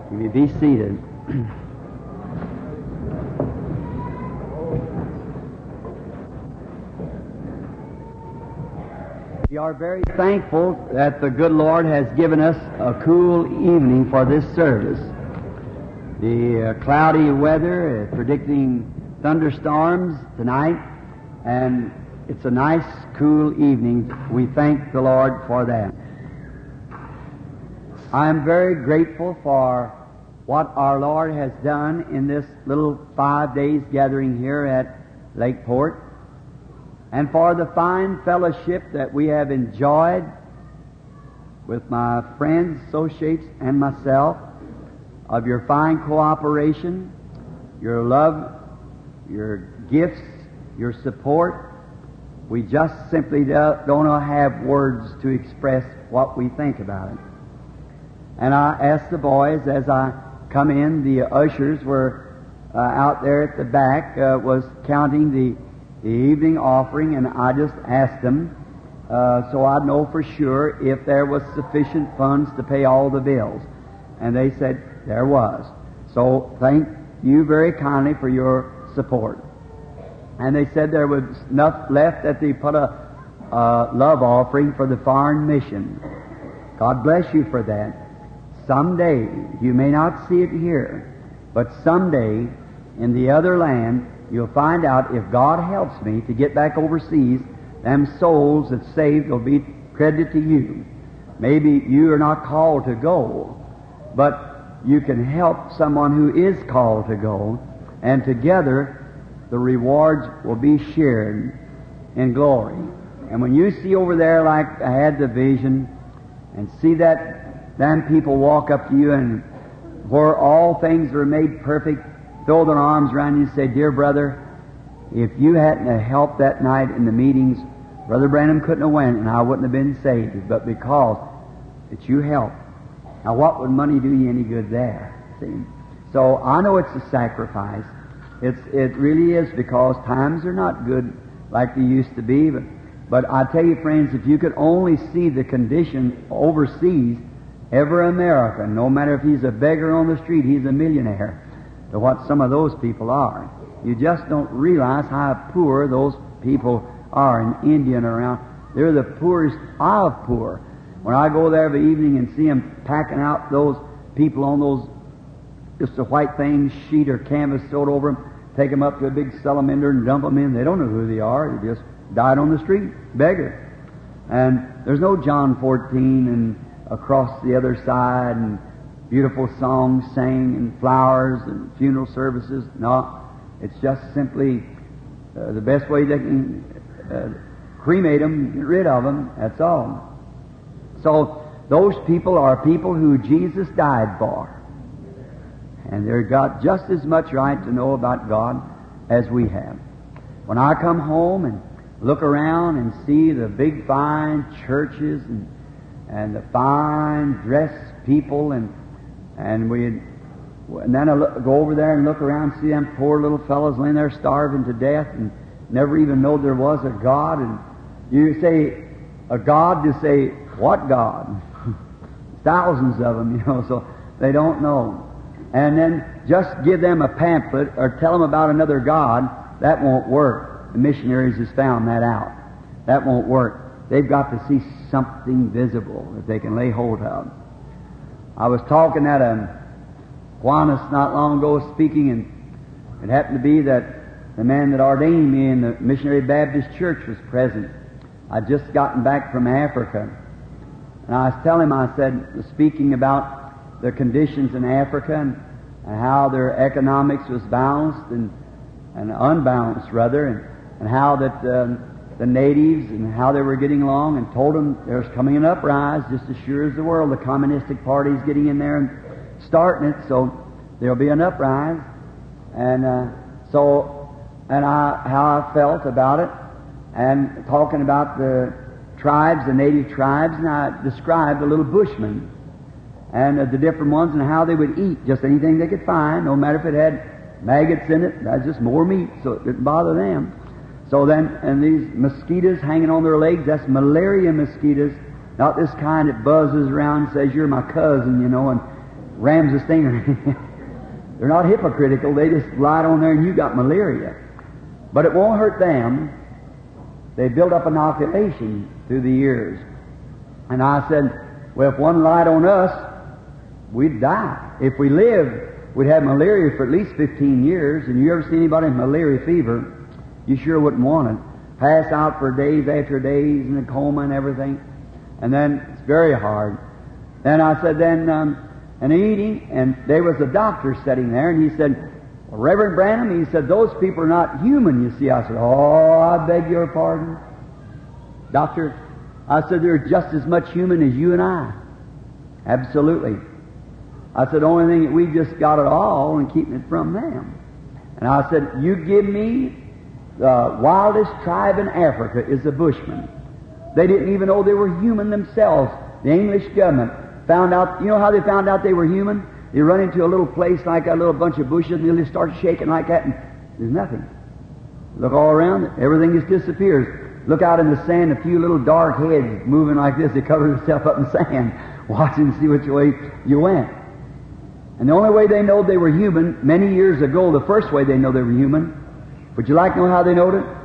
You may be seated. We are very thankful that the good Lord has given us a cool evening for this service. The cloudy weather predicting thunderstorms tonight, and it's a nice, cool evening. We thank the Lord for that. I am very grateful for what our Lord has done in this little 5 days gathering here at Lakeport, and for the fine fellowship that we have enjoyed with my friends, associates, and myself, of your fine cooperation, your love, your gifts, your support. We just simply don't have words to express what we think about it. And I asked the boys as I come in, the ushers were out there at the back, was counting the evening offering, and I just asked them so I'd know for sure if there was sufficient funds to pay all the bills. And they said there was. So thank you very kindly for your support. And they said there was enough left that they put a love offering for the foreign mission. God bless you for that. Someday, you may not see it here, but someday in the other land, you'll find out, if God helps me to get back overseas, them souls that's saved will be credited to you. Maybe you are not called to go, but you can help someone who is called to go, and together the rewards will be shared in glory. And when you see over there, like I had the vision, and see that them people walk up to you, and where all things are made perfect, throw their arms around you and say, "Dear brother, if you hadn't have helped that night in the meetings, Brother Branham couldn't have went, and I wouldn't have been saved, but because that you helped." Now, what would money do you any good there? See? So I know it's a sacrifice. It really is, because times are not good like they used to be. But I tell you, friends, if you could only see the condition overseas, every American, no matter if he's a beggar on the street, he's a millionaire, to what some of those people are. You just don't realize how poor those people are in India and around. They're the poorest of poor. When I go there every evening and see them packing out those people on those, just a white thing, sheet or canvas sewed over them, take them up to a big salamander and dump them in. They don't know who they are. They just died on the street, beggar. And there's no John 14 and across the other side and beautiful songs sang and flowers and funeral services. No, it's just simply the best way they can cremate them, get rid of them, that's all. So those people are people who Jesus died for. And they've got just as much right to know about God as we have. When I come home and look around and see the big fine churches and the fine dressed people, and then I go over there and look around and see them poor little fellows laying there starving to death and never even know there was a God. And you say, a God, to say, what God? Thousands of them, so they don't know. And then just give them a pamphlet or tell them about another God, that won't work. The missionaries has found that out. That won't work. They've got to see something visible that they can lay hold of. I was talking at a Kiwanis not long ago, speaking, and it happened to be that the man that ordained me in the Missionary Baptist Church was present. I'd just gotten back from Africa. And I was telling him, I said, speaking about the conditions in Africa and how their economics was balanced and unbalanced, rather, and how that the natives and how they were getting along, and told them there's coming an uprise just as sure as the world. The communistic party's getting in there and starting it, so there'll be an uprise. And how I felt about it, and talking about the tribes, the native tribes, and I described the little bushmen and the different ones and how they would eat just anything they could find, no matter if it had maggots in it. That's just more meat, so it didn't bother them. So then, and these mosquitoes hanging on their legs, that's malaria mosquitoes, not this kind that buzzes around and says, "You're my cousin," and rams the stinger. They're not hypocritical. They just lied on there and you got malaria. But it won't hurt them. They build up inoculation through the years. And I said, well, if one lied on us, we'd die. If we lived, we'd have malaria for at least 15 years. And you ever see anybody with malaria fever, you sure wouldn't want it. Pass out for days after days in a coma and everything. And then it's very hard. Then I said, and eating, and there was a doctor sitting there, and he said, well, Reverend Branham, he said, those people are not human, you see. I said, oh, I beg your pardon. Doctor, I said, they're just as much human as you and I. Absolutely. I said, the only thing that we just got it all and keeping it from them. And I said, you give me the wildest tribe in Africa is the Bushmen. They didn't even know they were human themselves. The English government found out, you know how they found out they were human? They run into a little place like a little bunch of bushes and they just start shaking like that and there's nothing. Look all around, everything just disappears. Look out in the sand, a few little dark heads moving like this. They cover themselves up in sand, watching to see which way you went. And the only way they know they were human, many years ago, the first way they know they were human, would you like to know how they knowed it?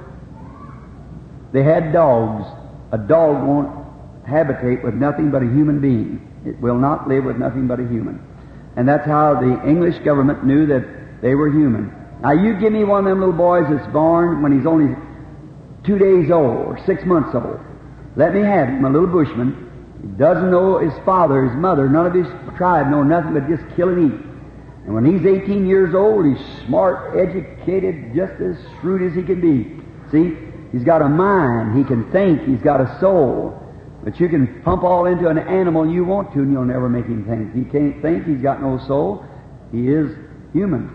They had dogs. A dog won't habitate with nothing but a human being. It will not live with nothing but a human. And that's how the English government knew that they were human. Now you give me one of them little boys that's born when he's only 2 days old or 6 months old. Let me have him, a little bushman. He doesn't know his father, his mother, none of his tribe know nothing but just kill and eat. And when he's 18 years old, he's smart, educated, just as shrewd as he can be. See, he's got a mind, he can think, he's got a soul. But you can pump all into an animal you want to and you'll never make him think. He can't think, he's got no soul, he is human.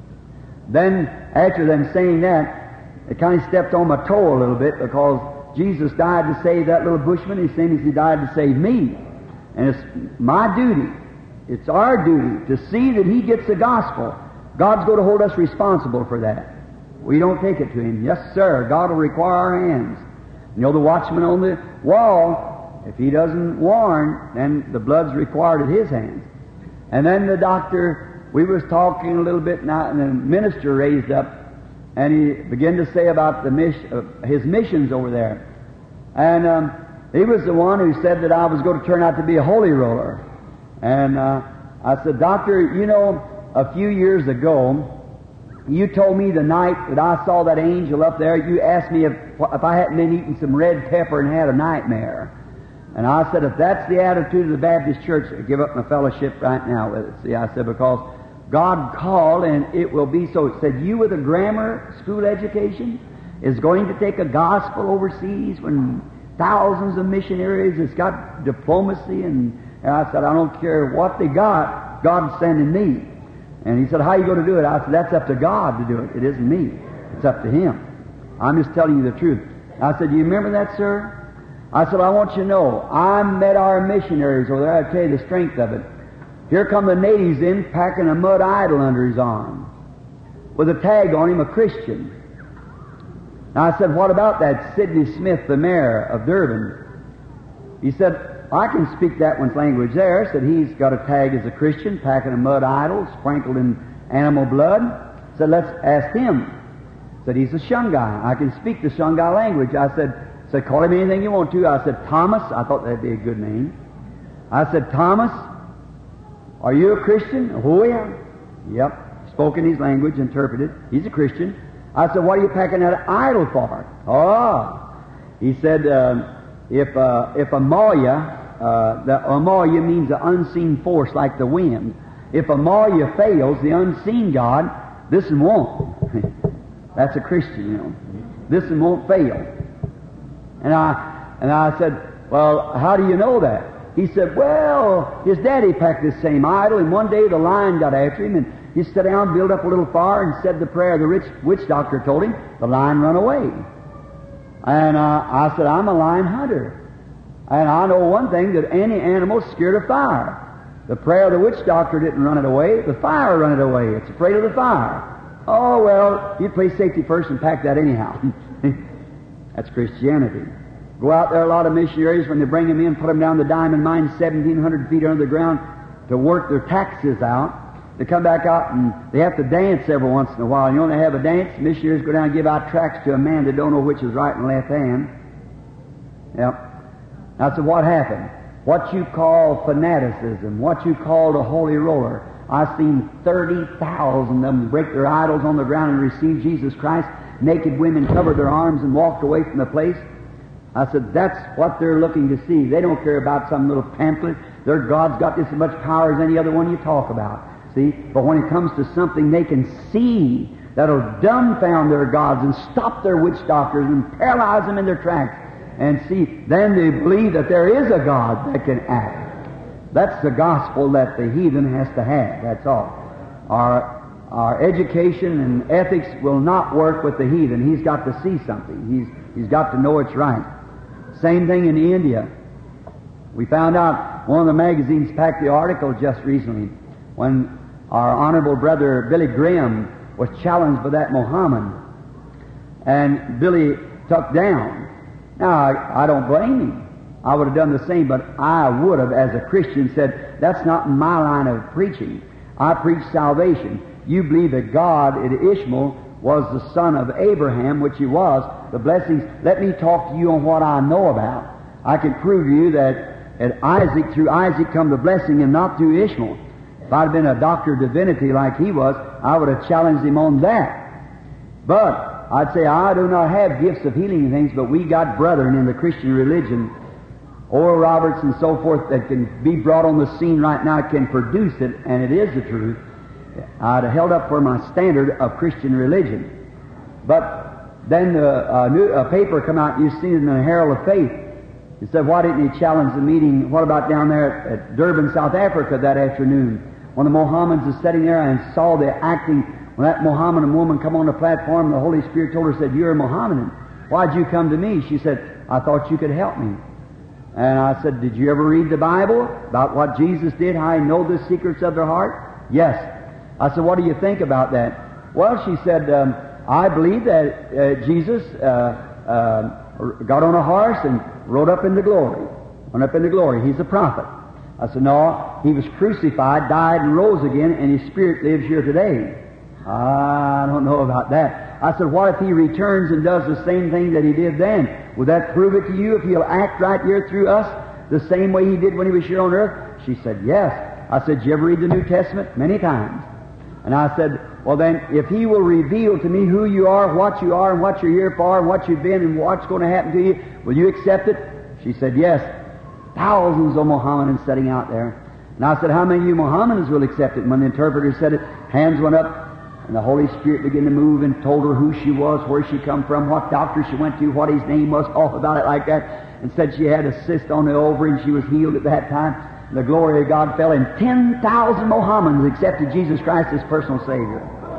Then, after them saying that, it kind of stepped on my toe a little bit because Jesus died to save that little bushman. He's saying he died to save me. And it's my duty, it's our duty to see that he gets the gospel. God's going to hold us responsible for that. We don't take it to him. Yes, sir, God will require our hands. You know, the watchman on the wall, if he doesn't warn, then the blood's required at his hands. And then the doctor, we was talking a little bit now, and the minister raised up, and he began to say about his missions over there. And he was the one who said that I was going to turn out to be a holy roller. And I said, Doctor, you know, a few years ago, you told me the night that I saw that angel up there, you asked me if I hadn't been eating some red pepper and had a nightmare. And I said, if that's the attitude of the Baptist church, I give up my fellowship right now with it. See, I said, because God called and it will be so. It said, you with a grammar school education is going to take a gospel overseas when thousands of missionaries has got diplomacy. And I said, I don't care what they got, God's sending me. And he said, how are you going to do it? I said, that's up to God to do it. It isn't me. It's up to Him. I'm just telling you the truth. I said, do you remember that, sir? I said, I want you to know, I met our missionaries over there. I'll tell you the strength of it. Here come the natives in, packing a mud idol under his arm, with a tag on him, a Christian. Now I said, what about that Sidney Smith, the mayor of Durban? He said, I can speak that one's language there. Said he's got a tag as a Christian, packing a mud idol, sprinkled in animal blood. Said, let's ask him. Said, he's a Shungai. I can speak the Shungai language. I said, call him anything you want to. I said, Thomas. I thought that'd be a good name. I said, Thomas, are you a Christian? Oh, yeah. Yep. Spoke in his language, interpreted. He's a Christian. I said, what are you packing that idol for? Oh. He said, if a Maya, the Amaya means the unseen force like the wind. If Amaya fails, the unseen God, this one won't. That's a Christian, you know. This one won't fail. And I said, well, how do you know that? He said, well, his daddy packed this same idol, and one day the lion got after him, and he sat down, built up a little fire, and said the prayer the witch doctor told him. The lion run away. And I said, I'm a lion hunter. And I know one thing, that any animal's scared of fire. The prayer of the witch doctor didn't run it away. The fire run it away. It's afraid of the fire. Oh, well, you'd play safety first and pack that anyhow. That's Christianity. Go out there, a lot of missionaries, when they bring them in, put them down the diamond mine 1,700 feet under the ground, to work their taxes out. They come back out and they have to dance every once in a while. You know, they have a dance. Missionaries go down and give out tracts to a man that don't know which is right and left hand. Yep. Now, so what happened? What you call fanaticism, what you call the holy roller. I've seen 30,000 of them break their idols on the ground and receive Jesus Christ. Naked women covered their arms and walked away from the place. I said, that's what they're looking to see. They don't care about some little pamphlet. Their God's got just as much power as any other one you talk about. See? But when it comes to something they can see that'll dumbfound their gods and stop their witch doctors and paralyze them in their tracks, and see, then they believe that there is a God that can act. That's the gospel that the heathen has to have. That's all. Our education and ethics will not work with the heathen. He's got to see something. He's got to know it's right. Same thing in India. We found out, one of the magazines packed the article just recently when our honorable brother Billy Graham was challenged by that Mohammed, and Billy took down. Now, I don't blame him. I would have done the same, but I would have, as a Christian, said, that's not my line of preaching. I preach salvation. You believe that God at Ishmael was the son of Abraham, which he was, the blessings. Let me talk to you on what I know about. I can prove to you that at Isaac, through Isaac come the blessing and not through Ishmael. If I'd been a doctor of divinity like he was, I would have challenged him on that. But I'd say, I do not have gifts of healing things, but we got brethren in the Christian religion, Oral Roberts and so forth, that can be brought on the scene right now, can produce it, and it is the truth. I'd have held up for my standard of Christian religion. But then a paper come out, and you've seen it in the Herald of Faith. It said, why didn't you challenge the meeting? What about down there at Durban, South Africa that afternoon? When the Mohammedans was sitting there and saw the acting, when that Mohammedan woman come on the platform, the Holy Spirit told her, said, you're a Mohammedan. Why'd you come to me? She said, I thought you could help me. And I said, did you ever read the Bible about what Jesus did, how He know the secrets of their heart? Yes. I said, what do you think about that? Well, she said, I believe that Jesus got on a horse and rode up into glory. Went up into glory. He's a prophet. I said, no, He was crucified, died, and rose again, and His Spirit lives here today. I don't know about that. I said, what if He returns and does the same thing that He did then? Would that prove it to you if He'll act right here through us the same way He did when He was here on earth? She said, yes. I said, did you ever read the New Testament? Many times. And I said, well then, if He will reveal to me who you are, and what you're here for, and what you've been, and what's going to happen to you, will you accept it? She said, yes. Thousands of Mohammedans sitting out there. And I said, how many of you Mohammedans will accept it? And when the interpreter said it, hands went up, and the Holy Spirit began to move and told her who she was, where she come from, what doctor she went to, what his name was, all about it like that, and said she had a cyst on the ovary and she was healed at that time. And the glory of God fell, and 10,000 Mohammedans accepted Jesus Christ as personal Savior.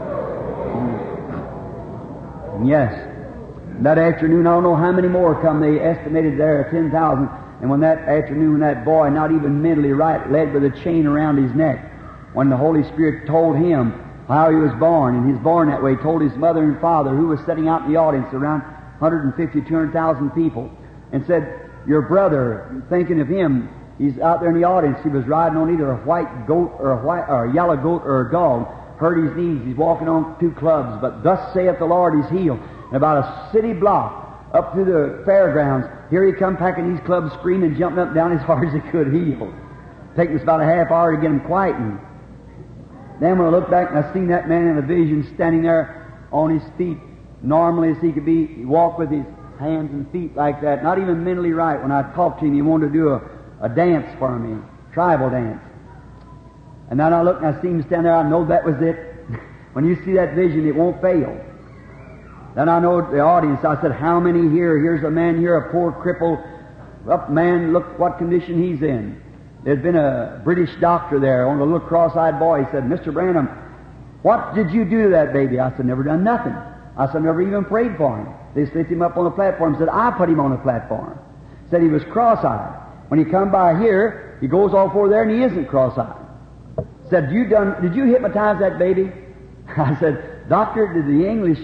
And yes, that afternoon, I don't know how many more come. They estimated there 10,000. And when that afternoon, that boy, not even mentally right, led with a chain around his neck, when the Holy Spirit told him how he was born, and he was born that way, told his mother and father, who was sitting out in the audience, around 150, 200,000 people, and said, your brother, thinking of him, he's out there in the audience, he was riding on either a white goat or a yellow goat or a dog, hurt his knees, he's walking on 2 clubs, but thus saith the Lord, he's healed. And about a city block up through the fairgrounds, here he come packing these clubs, screaming, jumping up and down as hard as he could, healed. Taking us about a half hour to get him quietened. Then when I looked back and I seen that man in a vision standing there on his feet, normally as he could be, he walked with his hands and feet like that, not even mentally right. When I talked to him, he wanted to do a dance for me, tribal dance. And then I looked and I seen him stand there, I know that was it. When you see that vision, it won't fail. Then I know the audience, I said, how many here? Here's a man here, a poor crippled up man, look what condition he's in. There's been a British doctor there, on a little cross-eyed boy. He said, Mr. Branham, what did you do to that baby? I said, never done nothing. I said, never even prayed for him. They lifted him up on the platform, said, I put him on the platform. Said he was cross-eyed. When he come by here, he goes all four there and he isn't cross-eyed. Said, did you hypnotize that baby? I said, doctor, did the English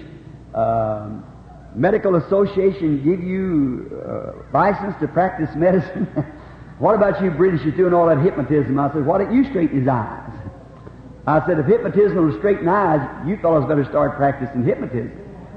Medical Association give you license to practice medicine? what about you British doing all that hypnotism? I said, why don't you straighten his eyes? I said, if hypnotism will straighten eyes, you fellows better start practicing hypnotism.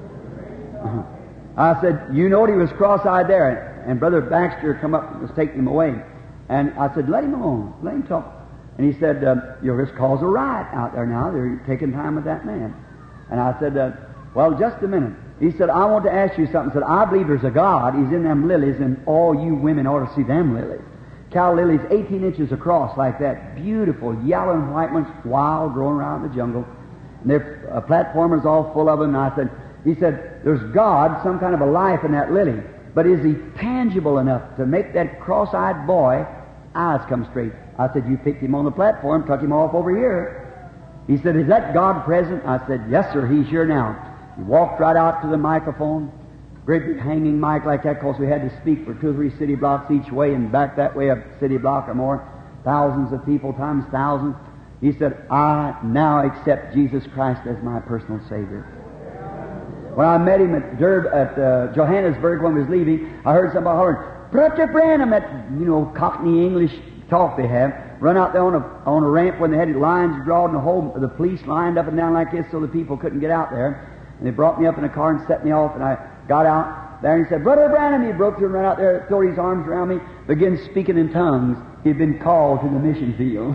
I said, you know he was cross-eyed there. And Brother Baxter come up and was taking him away. And I said, let him alone. Let him talk. And he said, you'll just cause a riot out there now. They're taking time with that man. And I said, well, just a minute. He said, I want to ask you something. He said, I believe there's a God. He's in them lilies, and all you women ought to see them lilies. Cal lilies 18 inches across like that. Beautiful, yellow and white ones, wild, growing around in the jungle. And their platform is all full of them. And he said, there's God, some kind of a life in that lily. But is he tangible enough to make that cross-eyed boy eyes come straight? I said, you picked him on the platform, took him off over here. He said, is that God present? I said, yes, sir, he's here now. He walked right out to the microphone, great big hanging mic like that, because we had to speak for 2 or 3 city blocks each way and back that way a city block or more, thousands of people times thousands. He said, I now accept Jesus Christ as my personal Savior. When I met him at Johannesburg when we was leaving, I heard somebody hollering, Brother Branham, that, Cockney English talk they have, run out there on a ramp when they had lines drawn, the police lined up and down like this so the people couldn't get out there. And they brought me up in a car and set me off, and I got out there and he said, Brother Branham, he broke through and ran out there, threw his arms around me, began speaking in tongues. He'd been called to the mission field.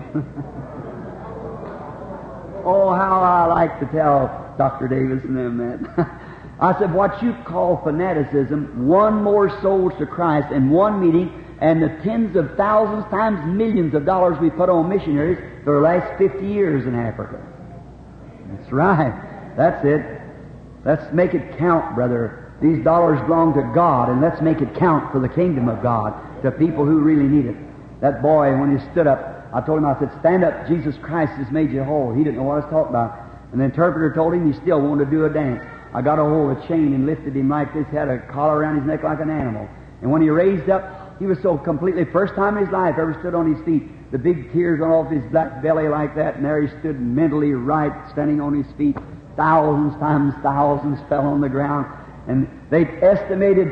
Oh, how I like to tell Dr. Davis and them that. I said, what you call fanaticism, won more souls to Christ in one meeting, and the tens of thousands times millions of dollars we put on missionaries for the last 50 years in Africa. That's right. That's it. Let's make it count, brother. These dollars belong to God, and let's make it count for the kingdom of God, to people who really need it. That boy, when he stood up, I told him, I said, stand up, Jesus Christ has made you whole. He didn't know what I was talking about. And the interpreter told him he still wanted to do a dance. I got a hold of a chain and lifted him like this, had a collar around his neck like an animal. And when he raised up, he was so completely, first time in his life ever stood on his feet, the big tears went off his black belly like that, and there he stood mentally right, standing on his feet. Thousands times thousands fell on the ground. And they estimated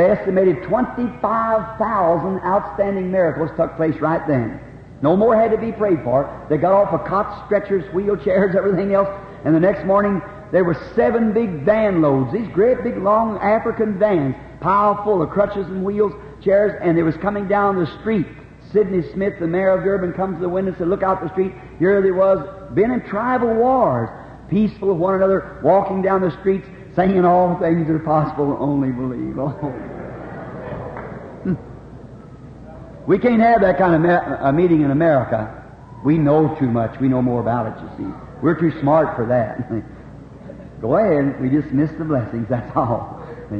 25,000 outstanding miracles took place right then. No more had to be prayed for. They got off of cots, stretchers, wheelchairs, everything else. And the next morning, there were 7 big van loads, these great big long African vans, piled full of crutches and wheels, chairs, and they was coming down the street. Sidney Smith, the mayor of Durban, comes to the window and said, look out the street. Here they was, been in tribal wars, peaceful with one another, walking down the streets, singing all things are possible, only believe. Oh. We can't have that kind of a meeting in America. We know too much. We know more about it, you see. We're too smart for that. Go ahead. We just miss the blessings, that's all.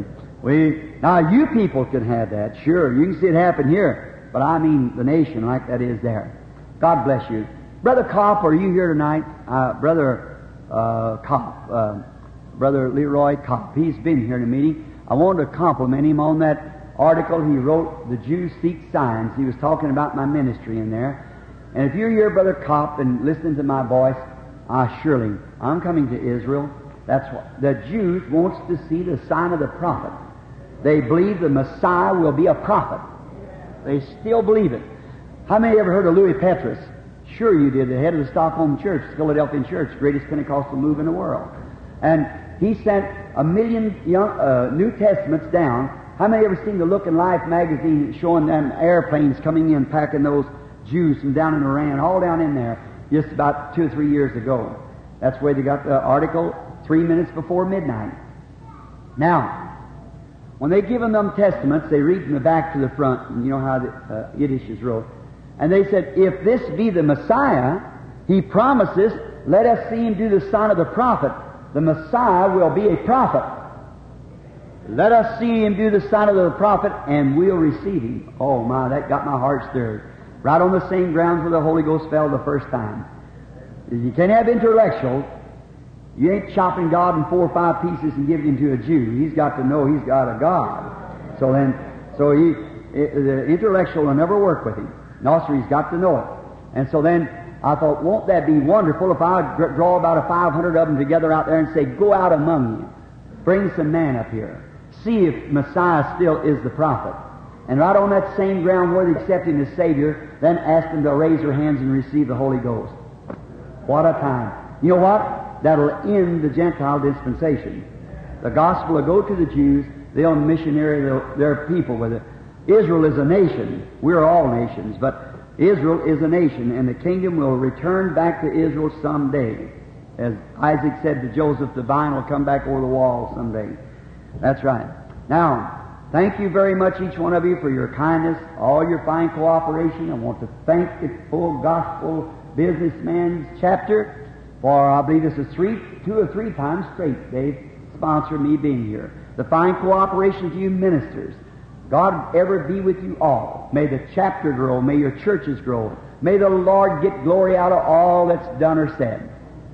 Now, you people can have that, sure. You can see it happen here. But I mean the nation like that is there. God bless you. Brother Kopp, are you here tonight? Brother Kopp, Brother Leroy Kopp. He's been here in a meeting. I wanted to compliment him on that article he wrote, The Jews Seek Signs. He was talking about my ministry in there. And if you're here, Brother Kopp, and listening to my voice, surely, I'm coming to Israel. That's what the Jews wants to see, the sign of the prophet. They believe the Messiah will be a prophet. They still believe it. How many ever heard of Louis Petrus? Sure you did, the head of the Stockholm Church, Philadelphian Church, greatest Pentecostal move in the world. And he sent 1 million New Testaments down. How many ever seen the Look and Life magazine showing them airplanes coming in, packing those Jews from down in Iran, all down in there, just about 2 or 3 years ago? That's where they got the article, 3 minutes before midnight. Now, when they give them testaments, they read from the back to the front, and you know how the Yiddish is wrote. And they said, if this be the Messiah, he promises, let us see him do the sign of the prophet. The Messiah will be a prophet. Let us see him do the sign of the prophet, and we'll receive him. Oh my, that got my heart stirred. Right on the same grounds where the Holy Ghost fell the first time. You can't have intellectuals. You ain't chopping God in 4 or 5 pieces and giving him to a Jew. He's got to know he's got a God. The intellectual will never work with him. No, sir, he's got to know it. And so then I thought, won't that be wonderful if I would draw about 500 of them together out there and say, go out among you. Bring some man up here. See if Messiah still is the prophet. And right on that same ground where they accept Him as Savior, then ask them to raise their hands and receive the Holy Ghost. What a time. You know what? That'll end the Gentile dispensation. The gospel will go to the Jews. They'll missionary their people with it. Israel is a nation. We're all nations, but Israel is a nation, and the kingdom will return back to Israel someday. As Isaac said to Joseph, the vine will come back over the wall someday. That's right. Now, thank you very much, each one of you, for your kindness, all your fine cooperation. I want to thank the Full Gospel Businessman's chapter, for I believe this is 2 or 3 times straight they've sponsored me being here. The fine cooperation to you ministers. God ever be with you all. May the chapter grow. May your churches grow. May the Lord get glory out of all that's done or said.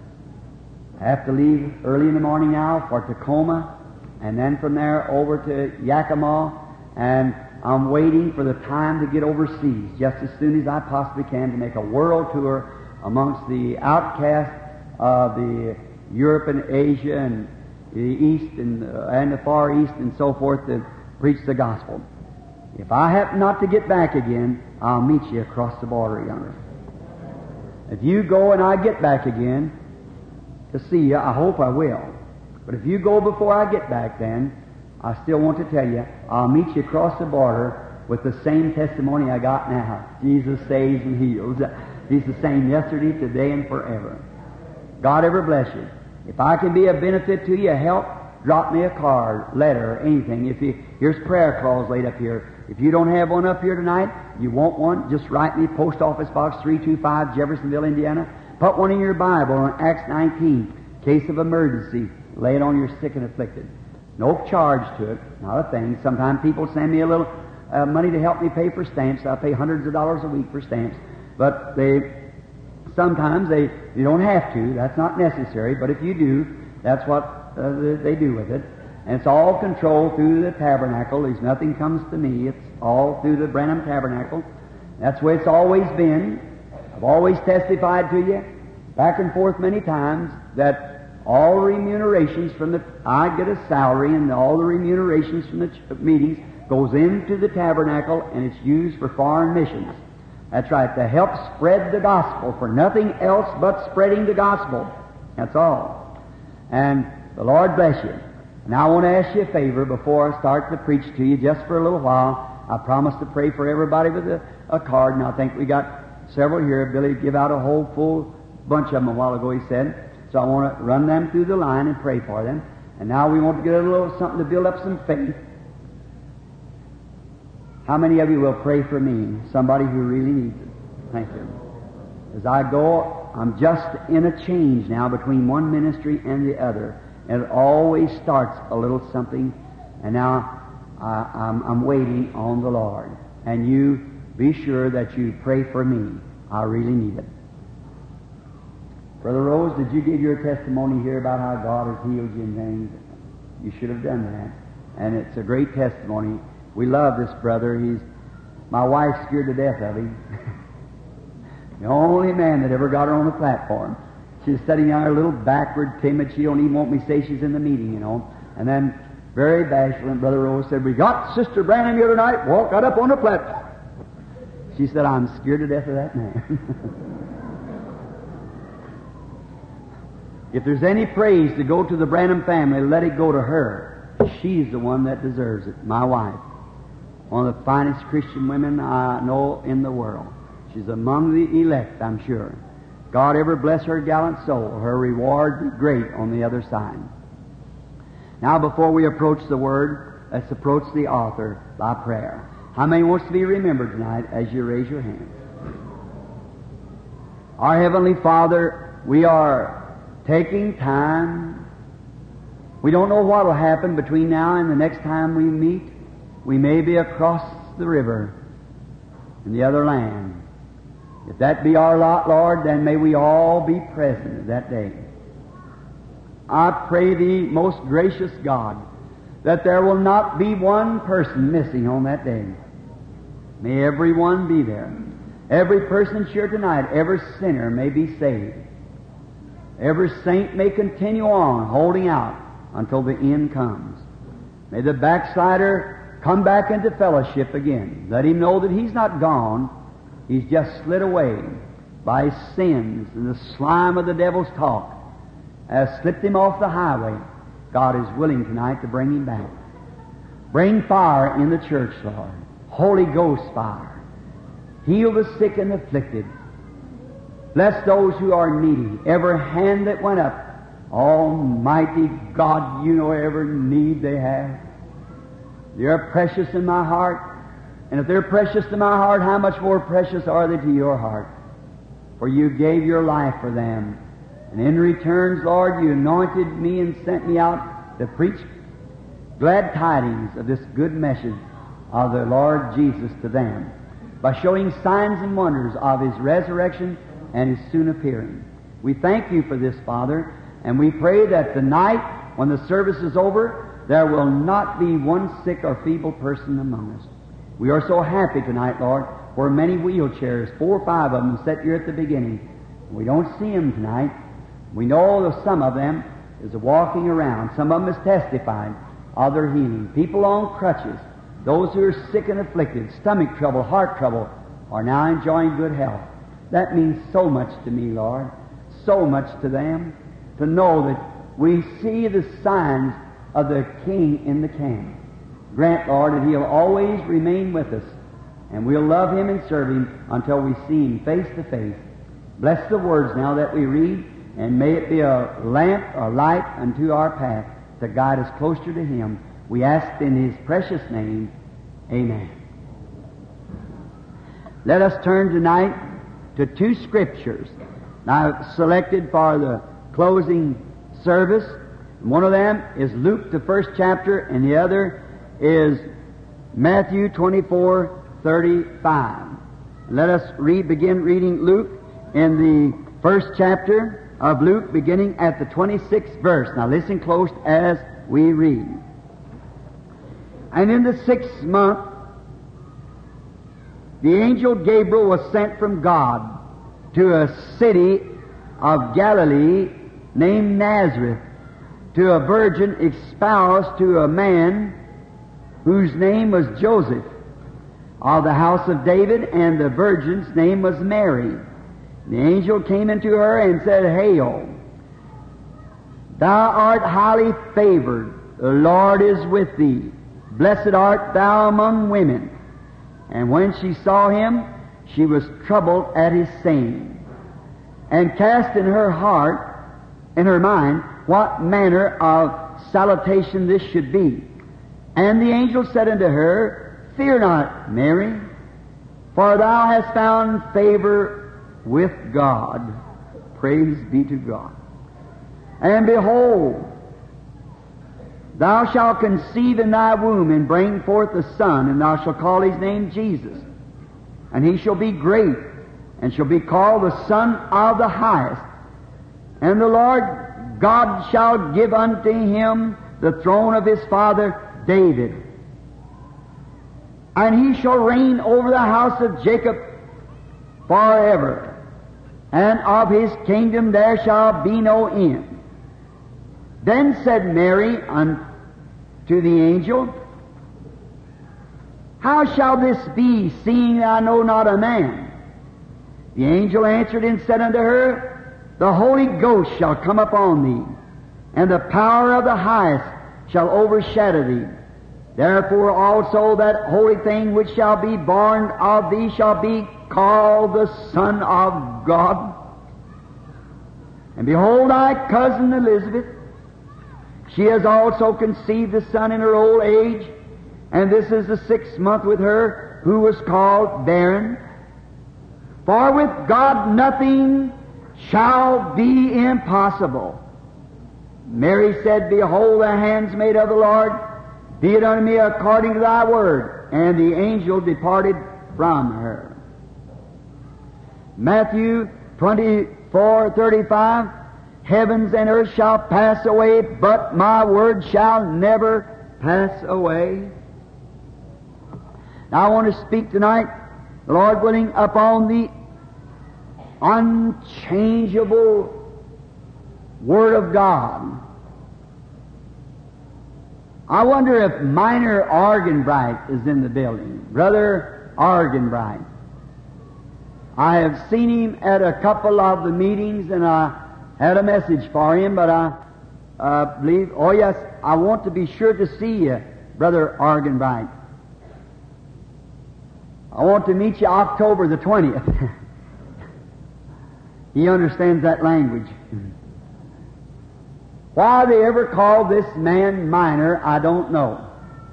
I have to leave early in the morning now for Tacoma, and then from there over to Yakima, and I'm waiting for the time to get overseas just as soon as I possibly can to make a world tour amongst the outcasts of the Europe and Asia and the East and the Far East and so forth to preach the gospel. If I happen not to get back again, I'll meet you across the border yonder. If you go and I get back again to see you, I hope I will. But if you go before I get back then, I still want to tell you, I'll meet you across the border with the same testimony I got now. Jesus saves and heals. He's the same yesterday, today, and forever. God ever bless you. If I can be a benefit to you, help, drop me a card, letter, or anything. Here's prayer clause laid up here. If you don't have one up here tonight, you want one, just write me, Post Office Box 325, Jeffersonville, Indiana. Put one in your Bible on Acts 19, case of emergency. Lay it on your sick and afflicted. No charge to it, not a thing. Sometimes people send me a little money to help me pay for stamps. I pay hundreds of dollars a week for stamps. But sometimes you don't have to. That's not necessary. But if you do, that's what they do with it. And it's all controlled through the tabernacle. There's nothing comes to me. It's all through the Branham Tabernacle. That's the way it's always been. I've always testified to you, back and forth many times, that all remunerations from I get a salary, and all the remunerations from the meetings goes into the tabernacle, and it's used for foreign missions. That's right, to help spread the gospel, for nothing else but spreading the gospel. That's all. And the Lord bless you. Now I want to ask you a favor before I start to preach to you, just for a little while. I promised to pray for everybody with a card, and I think we got several here. Billy gave out a whole full bunch of them a while ago, he said. So I want to run them through the line and pray for them. And now we want to get a little something to build up some faith. How many of you will pray for me? Somebody who really needs it. Thank you. As I go, I'm just in a change now between one ministry and the other. And it always starts a little something. And now I'm waiting on the Lord. And you be sure that you pray for me. I really need it. Brother Rose, did you give your testimony here about how God has healed you and things? You should have done that. And it's a great testimony. We love this brother. My wife's scared to death of him. The only man that ever got her on the platform. She's sitting there a little backward, timid. She don't even want me to say she's in the meeting, you know. And then, very bashful, and Brother Rose said, "We got Sister Branham here tonight. Walk right up on the platform." She said, "I'm scared to death of that man." If there's any praise to go to the Branham family, let it go to her. She's the one that deserves it, my wife. One of the finest Christian women I know in the world. She's among the elect, I'm sure. God ever bless her gallant soul. Her reward be great on the other side. Now, before we approach the Word, let's approach the author by prayer. How many wants to be remembered tonight as you raise your hand? Our Heavenly Father, we are taking time. We don't know what will happen between now and the next time we meet. We may be across the river in the other land. If that be our lot, Lord, then may we all be present that day. I pray Thee, most gracious God, that there will not be one person missing on that day. May everyone be there. Every person here tonight, every sinner may be saved. Every saint may continue on holding out until the end comes. May the backslider come back into fellowship again. Let him know that he's not gone. He's just slid away by his sins and the slime of the devil's talk has slipped him off the highway. God is willing tonight to bring him back. Bring fire in the church, Lord. Holy Ghost fire. Heal the sick and afflicted. Bless those who are needy. Every hand that went up, Almighty God, you know every need they have. They're precious in my heart. And if they're precious to my heart, how much more precious are they to your heart? For you gave your life for them. And in return, Lord, you anointed me and sent me out to preach glad tidings of this good message of the Lord Jesus to them, by showing signs and wonders of His resurrection and His soon appearing. We thank you for this, Father, and we pray that tonight, when the service is over, there will not be one sick or feeble person among us. We are so happy tonight, Lord, for many wheelchairs, 4 or 5 of them set here at the beginning. We don't see them tonight. We know that some of them is walking around. Some of them has testified of their healing. People on crutches, those who are sick and afflicted, stomach trouble, heart trouble, are now enjoying good health. That means so much to me, Lord, so much to them, to know that we see the signs of the King in the camp. Grant, Lord, that He'll always remain with us, and we'll love Him and serve Him until we see Him face to face. Bless the words now that we read, and may it be a lamp or light unto our path to guide us closer to Him. We ask in His precious name, amen. Let us turn tonight to 2 scriptures I've selected for the closing service. One of them is Luke, the 1st chapter, and the other is Matthew 24:35. Let us begin reading Luke in the 1st chapter of Luke, beginning at the 26th verse. Now listen close as we read. And in the 6th month, the angel Gabriel was sent from God to a city of Galilee named Nazareth, to a virgin espoused to a man whose name was Joseph, of the house of David, and the virgin's name was Mary. The angel came into her and said, Hail, thou art highly favored, the Lord is with thee. Blessed art thou among women. And when she saw him, she was troubled at his saying, and cast in her mind, what manner of salutation this should be. And the angel said unto her, Fear not, Mary, for thou hast found favor with God. Praise be to God. And behold, thou shalt conceive in thy womb, and bring forth a son, and thou shalt call his name Jesus. And he shall be great, and shall be called the Son of the Highest. And the Lord God shall give unto him the throne of his father David. And he shall reign over the house of Jacob forever. And of his kingdom there shall be no end. Then said Mary unto the angel, How shall this be, seeing that I know not a man? The angel answered and said unto her, The Holy Ghost shall come upon thee, and the power of the Highest shall overshadow thee. Therefore also that holy thing which shall be born of thee shall be called the Son of God. And behold, thy cousin Elizabeth, she has also conceived a son in her old age, and this is the 6th month with her, who was called barren. For with God nothing shall be impossible. Mary said, Behold, the handmaid of the Lord, be it unto me according to thy word. And the angel departed from her. Matthew 24:35, Heavens and earth shall pass away, but my word shall never pass away. Now I want to speak tonight, the Lord willing, upon the unchangeable Word of God. I wonder if Minor Arganbright is in the building. Brother Arganbright. I have seen him at a couple of the meetings, and I had a message for him, but I believe, oh yes, I want to be sure to see you, Brother Arganbright. I want to meet you October the 20th. He understands that language. Why they ever call this man Minor, I don't know.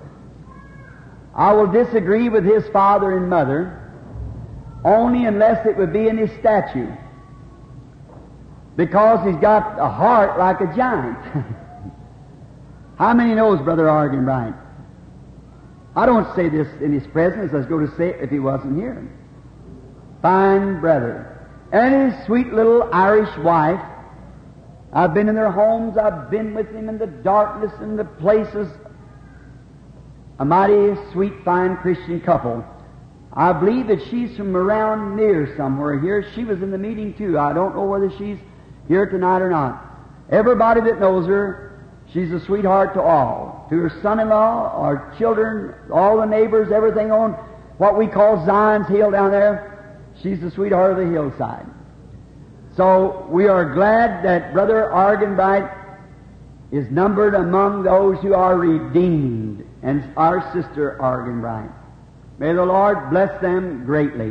I will disagree with his father and mother only unless it would be in his statue, because he's got a heart like a giant. How many knows Brother Arganbright? I don't say this in his presence. I was going to say it if he wasn't here. Fine brother. And his sweet little Irish wife. I've been in their homes. I've been with him in the darkness and the places. A mighty sweet, fine Christian couple. I believe that she's from around near somewhere here. She was in the meeting too. I don't know whether she's here tonight or not. Everybody that knows her, she's a sweetheart to all. To her son-in-law, our children, all the neighbors, everything on what we call Zion's Hill down there. She's the sweetheart of the hillside. So we are glad that Brother Arganbright is numbered among those who are redeemed, and our sister Arganbright. May the Lord bless them greatly.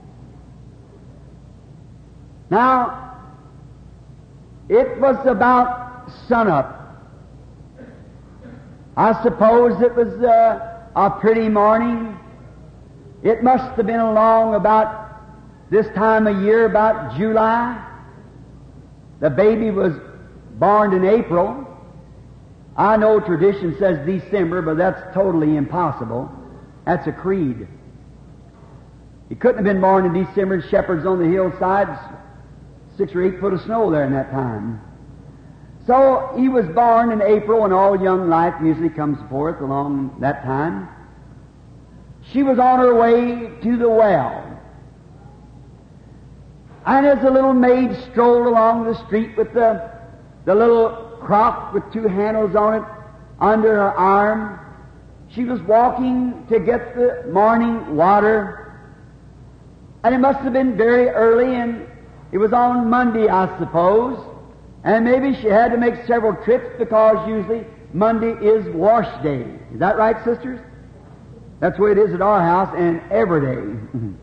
Now, it was about sunup. I suppose it was a pretty morning. It must have been along about this time of year, about July. The baby was born in April. I know tradition says December, but that's totally impossible. That's a creed. He couldn't have been born in December, and shepherds on the hillsides, 6 or 8 foot of snow there in that time. So he was born in April, and all young life usually comes forth along that time. She was on her way to the well. And as the little maid strolled along the street with the little crock with 2 handles on it under her arm, she was walking to get the morning water. And it must have been very early, and it was on Monday, I suppose. And maybe she had to make several trips, because usually Monday is wash day. Is that right, sisters? That's the way it is at our house, and every day.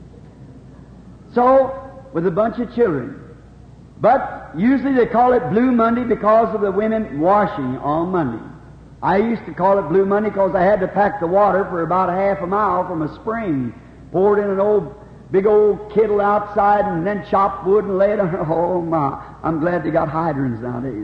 So, with a bunch of children. But usually they call it Blue Monday because of the women washing on Monday. I used to call it Blue Monday because I had to pack the water for about a half a mile from a spring, poured in an big old kettle outside, and then chopped wood and lay it on. Oh my, I'm glad they got hydrants nowadays.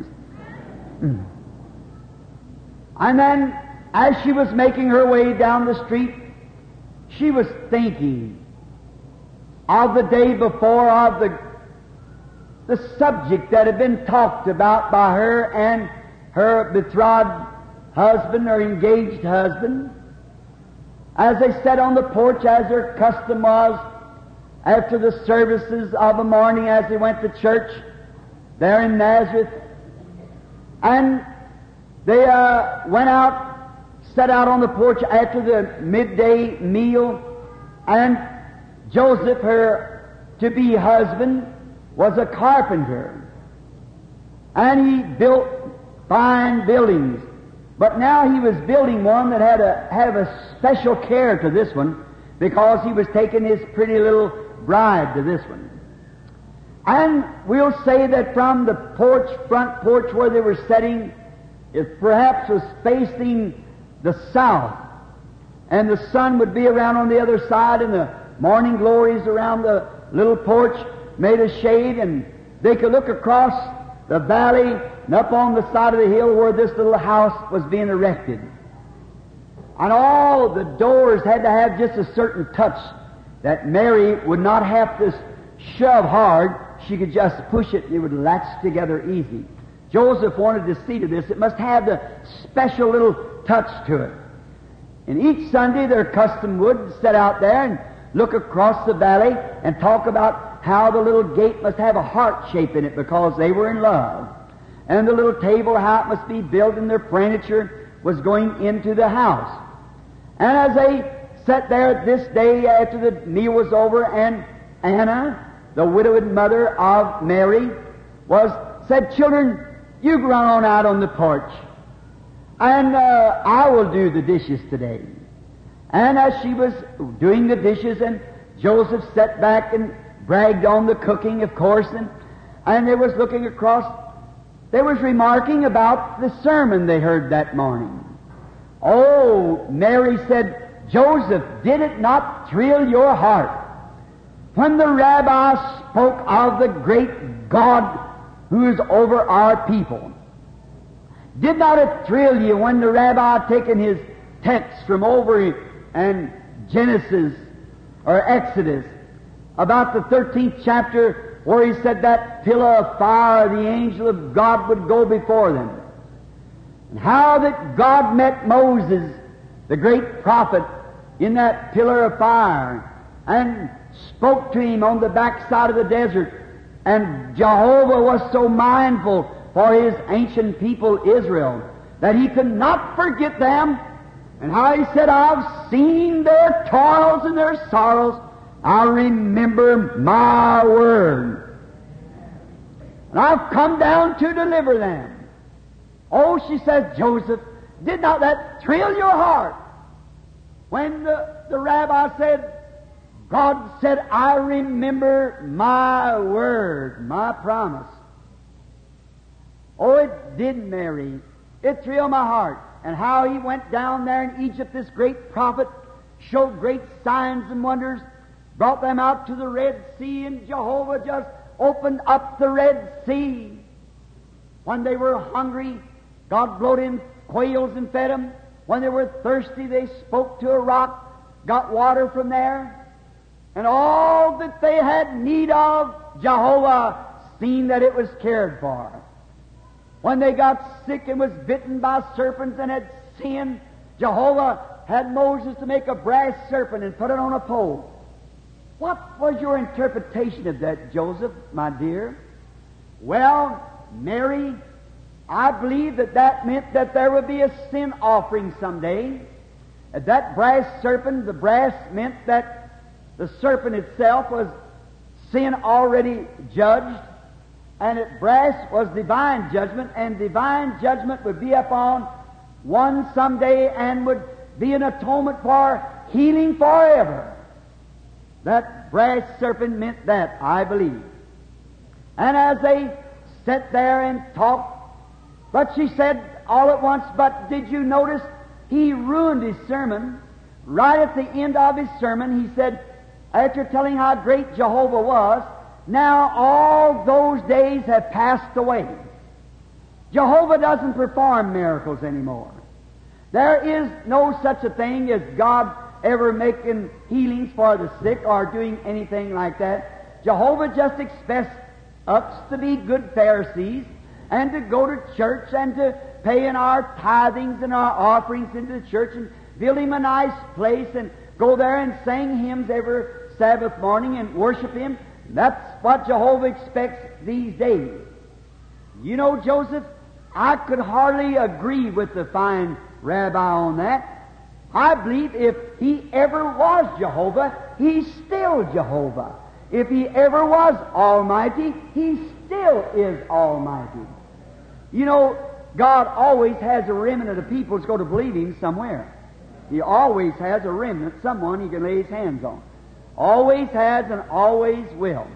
And then, as she was making her way down the street, she was thinking of the day before, of the subject that had been talked about by her and her betrothed husband or engaged husband, as they sat on the porch, as their custom was, after the services of the morning, as they went to church there in Nazareth. And they went out, sat out on the porch after the midday meal, and Joseph, her to-be husband, was a carpenter. And he built fine buildings. But now he was building one that had to have a special care to this one, because he was taking his pretty little bride to this one. And we'll say that from the porch, front porch where they were sitting, it perhaps was facing the south, and the sun would be around on the other side, and the morning glories around the little porch made a shade, and they could look across the valley and up on the side of the hill where this little house was being erected. And all the doors had to have just a certain touch that Mary would not have to shove hard. She could just push it and it would latch together easy. Joseph wanted to see to this. It must have the special little touch to it. And each Sunday their custom would sit out there and look across the valley and talk about how the little gate must have a heart shape in it because they were in love. And the little table, how it must be built, and their furniture was going into the house. And as they sat there this day after the meal was over, and Anna, the widowed mother of Mary, said, "Children, you run on out on the porch, and I will do the dishes today." And as she was doing the dishes, and Joseph sat back and bragged on the cooking, of course, and they was looking across, they was remarking about the sermon they heard that morning. Oh, Mary said, "Joseph, did it not thrill your heart when the rabbi spoke of the great God who is over our people? Did not it thrill you when the rabbi taken his text from over and Genesis or Exodus about the 13th chapter, where he said that pillar of fire, the angel of God, would go before them, and how that God met Moses, the great prophet, in that pillar of fire, and spoke to him on the backside of the desert, and Jehovah was so mindful for his ancient people Israel that he could not forget them, and how he said, "I've seen their toils and their sorrows, I'll remember my word, and I've come down to deliver them." Oh, she says, "Joseph, did not that thrill your heart when the rabbi said, God said, I remember my word, my promise?" Oh, it did, Mary. It thrilled my heart. And how he went down there in Egypt, this great prophet, showed great signs and wonders, brought them out to the Red Sea, and Jehovah just opened up the Red Sea. When they were hungry, God blowed in quails and fed them. When they were thirsty, they spoke to a rock, got water from there. And all that they had need of, Jehovah seen that it was cared for. When they got sick and was bitten by serpents and had sinned, Jehovah had Moses to make a brass serpent and put it on a pole. What was your interpretation of that, Joseph, my dear? Well, Mary, I believe that meant that there would be a sin offering someday. That brass serpent, the brass meant that the serpent itself was sin already judged, and brass was divine judgment, and divine judgment would be upon one someday and would be an atonement for healing forever. That brass serpent meant that, I believe. And as they sat there and talked, but she said all at once, "But did you notice he ruined his sermon?" Right at the end of his sermon, he said, after telling how great Jehovah was, "Now all those days have passed away." Jehovah doesn't perform miracles anymore. There is no such a thing as God ever making healings for the sick or doing anything like that. Jehovah just expects us to be good Pharisees and to go to church and to pay in our tithings and our offerings into the church and build Him a nice place and go there and sing hymns every Sabbath morning and worship Him. That's what Jehovah expects these days. You know, Joseph, I could hardly agree with the fine rabbi on that. I believe if He ever was Jehovah, He's still Jehovah. If He ever was Almighty, He still is Almighty. You know, God always has a remnant of people that's going to believe Him somewhere. He always has a remnant, someone He can lay His hands on. Always has and always will.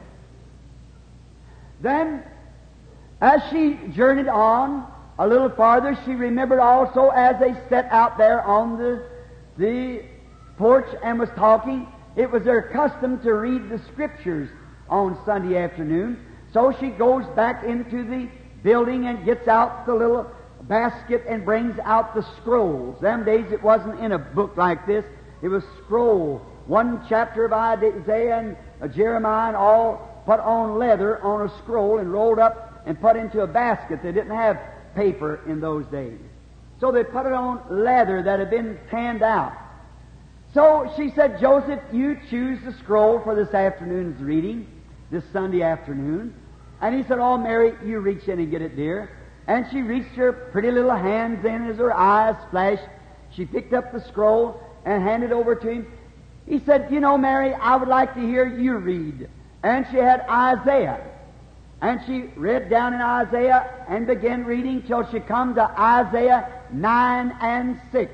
Then, as she journeyed on a little farther, she remembered also as they sat out there on the porch and was talking, it was their custom to read the Scriptures on Sunday afternoon. So she goes back into the building and gets out the little basket and brings out the scrolls. Them days it wasn't in a book like this. It was scroll. One chapter of Isaiah and Jeremiah and all put on leather on a scroll and rolled up and put into a basket. They didn't have paper in those days. So they put it on leather that had been tanned out. So she said, "Joseph, you choose the scroll for this afternoon's reading, this Sunday afternoon." And he said, "Oh, Mary, you reach in and get it, dear." And she reached her pretty little hands in as her eyes flashed. She picked up the scroll and handed it over to him. He said, "You know, Mary, I would like to hear you read." And she had Isaiah. And she read down in Isaiah and began reading till she come to Isaiah 9 and 6.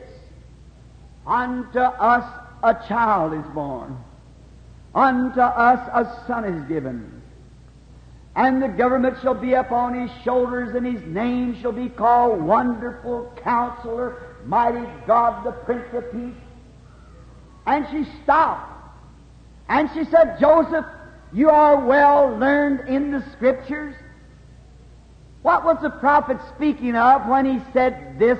"Unto us a child is born. Unto us a son is given. And the government shall be upon his shoulders, and his name shall be called Wonderful Counselor, Mighty God, the Prince of Peace." And she stopped. And she said, "Joseph, you are well learned in the Scriptures. What was the prophet speaking of when he said this,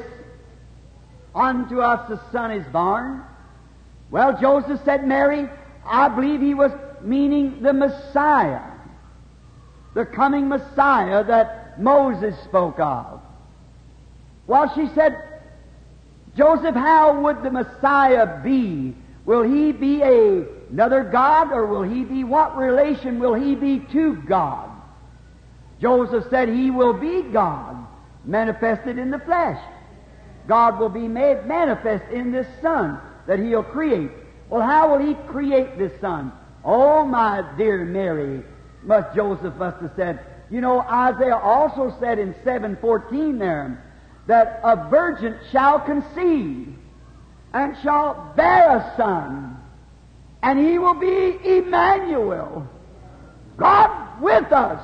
'Unto us a son is born'?" Well, Joseph said, "Mary, I believe he was meaning the Messiah, the coming Messiah that Moses spoke of." Well, she said, "Joseph, how would the Messiah be? Will he be another God, or will he be, what relation will he be to God?" Joseph said, "He will be God, manifested in the flesh. God will be made manifest in this Son that He'll create." Well, how will He create this Son? "Oh, my dear Mary," Joseph must have said. You know, Isaiah also said in 7:14 there, that a virgin shall conceive and shall bear a son, and he will be Emmanuel, God with us.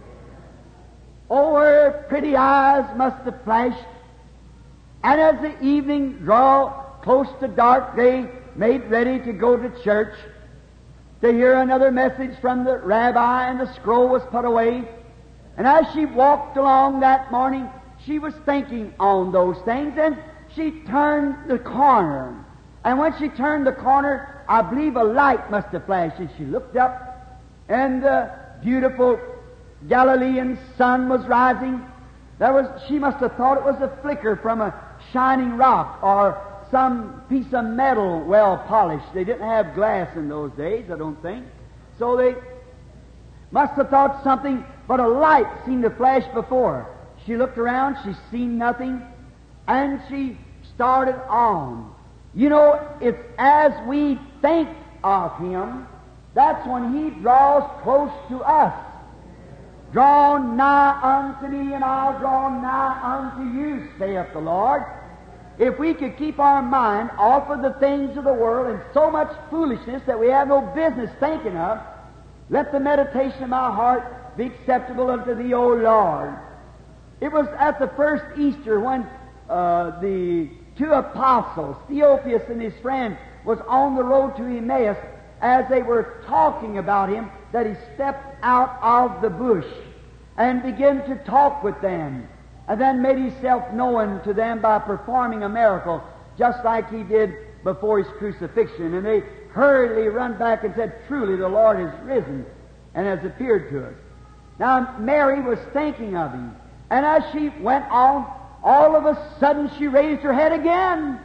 Oh, her pretty eyes must have flashed. And as the evening drew close to dark, they made ready to go to church to hear another message from the rabbi, and the scroll was put away. And as she walked along that morning, she was thinking on those things, and she turned the corner. And when she turned the corner, I believe a light must have flashed, and she looked up, and the beautiful Galilean sun was rising. She must have thought it was a flicker from a shining rock or some piece of metal well polished. They didn't have glass in those days, I don't think. So they must have thought something, but a light seemed to flash before her. She looked around, she seen nothing, and she started on. You know, it's as we think of Him, that's when He draws close to us. "Draw nigh unto me, and I'll draw nigh unto you, saith the Lord." If we could keep our mind off of the things of the world and so much foolishness that we have no business thinking of, "Let the meditation of my heart be acceptable unto Thee, O Lord." It was at the first Easter when the two apostles, Theophilus and his friend, was on the road to Emmaus. As they were talking about Him, that He stepped out of the bush and began to talk with them, and then made Himself known to them by performing a miracle, just like He did before His crucifixion. And they hurriedly run back and said, "Truly the Lord has risen and has appeared to us." Now Mary was thinking of Him, and as she went on, all of a sudden she raised her head again.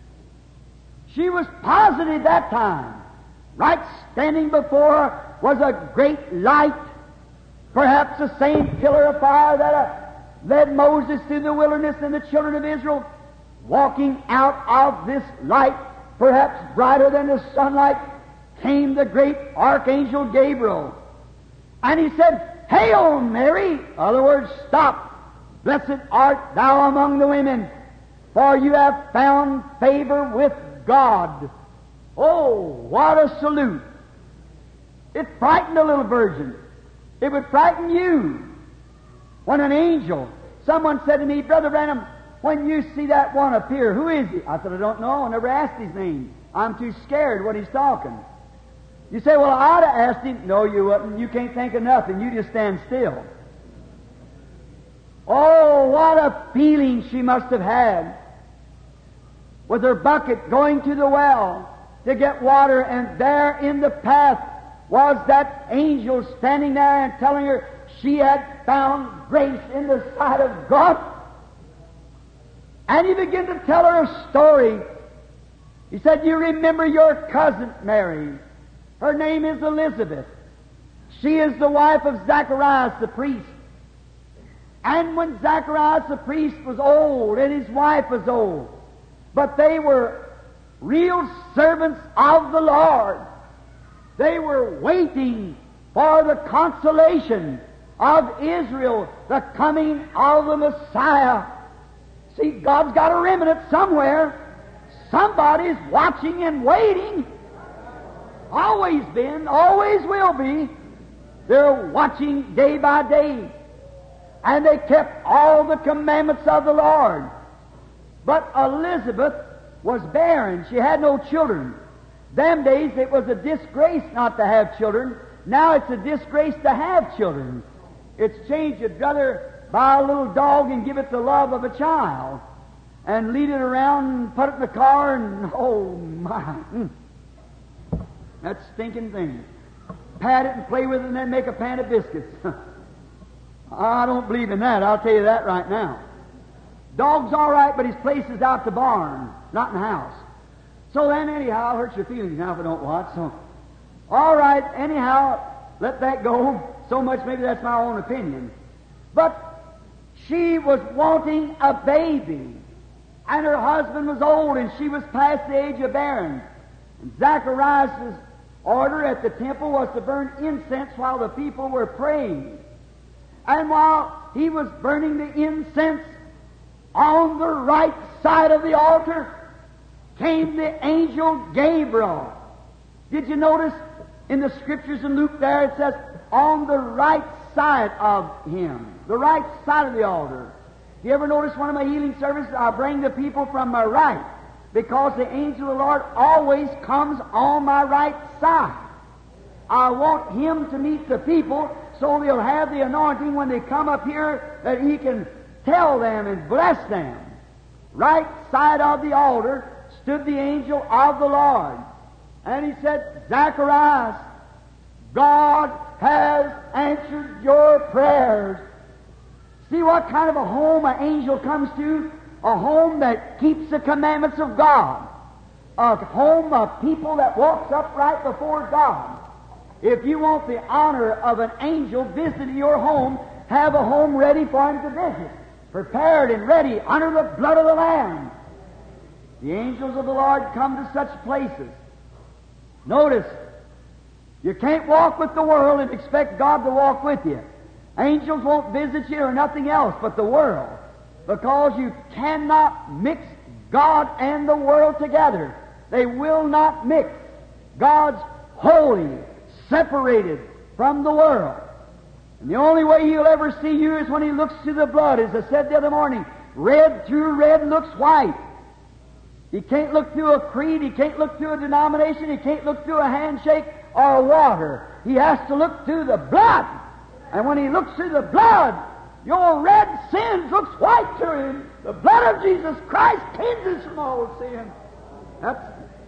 She was positive that time. Right standing before her was a great light, perhaps the same pillar of fire that led Moses through the wilderness and the children of Israel. Walking out of this light, perhaps brighter than the sunlight, came the great Archangel Gabriel. And he said, "Hail, Mary!" In other words, stop. "Blessed art thou among the women, for you have found favor with God." Oh, what a salute! It frightened a little virgin. It would frighten you when an angel. Someone said to me, "Brother Branham, when you see that one appear, who is he?" I said, "I don't know. I never asked his name. I'm too scared when he's talking." You say, "Well, I ought to ask him." No, you wouldn't. You can't think of nothing. You just stand still. Oh, what a feeling she must have had with her bucket going to the well to get water, and there in the path was that angel standing there and telling her she had found grace in the sight of God. And he began to tell her a story. He said, "You remember your cousin Mary. Her name is Elizabeth. She is the wife of Zacharias the priest. And when Zacharias the priest was old and his wife was old, but they were real servants of the Lord. They were waiting for the consolation of Israel, the coming of the Messiah. See, God's got a remnant somewhere. Somebody's watching and waiting. Always been, always will be. They're watching day by day. And they kept all the commandments of the Lord. But Elizabeth was barren. She had no children. Them days it was a disgrace not to have children. Now it's a disgrace to have children. It's changed. You'd rather buy a little dog and give it the love of a child and lead it around and put it in the car and, oh my, that stinking thing. Pat it and play with it and then make a pan of biscuits. I don't believe in that. I'll tell you that right now. Dog's all right, but his place is out the barn, not in the house. So then, anyhow, I'll hurt your feelings now if I don't watch. So, all right, anyhow, let that go. So much, maybe that's my own opinion. But she was wanting a baby, and her husband was old, and she was past the age of barren. And Zacharias' order at the temple was to burn incense while the people were praying. And while he was burning the incense, on the right side of the altar came the angel Gabriel. Did you notice in the Scriptures in Luke there it says, on the right side of him, the right side of the altar. You ever notice one of my healing services, I bring the people from my right, because the angel of the Lord always comes on my right side. I want him to meet the people so they'll have the anointing when they come up here that he can tell them and bless them. Right side of the altar stood the angel of the Lord. And he said, Zacharias, God has answered your prayers. See what kind of a home an angel comes to? A home that keeps the commandments of God. A home of people that walks upright before God. If you want the honor of an angel visiting your home, have a home ready for him to visit. Prepared and ready under the blood of the Lamb. The angels of the Lord come to such places. Notice, you can't walk with the world and expect God to walk with you. Angels won't visit you or nothing else but the world, because you cannot mix God and the world together. They will not mix. God's holy, separated from the world. And the only way He'll ever see you is when He looks through the blood. As I said the other morning, red through red looks white. He can't look through a creed, He can't look through a denomination, He can't look through a handshake or water. He has to look through the blood. And when He looks through the blood, your red sins looks white to Him. The blood of Jesus Christ cleanses from all sin. That's,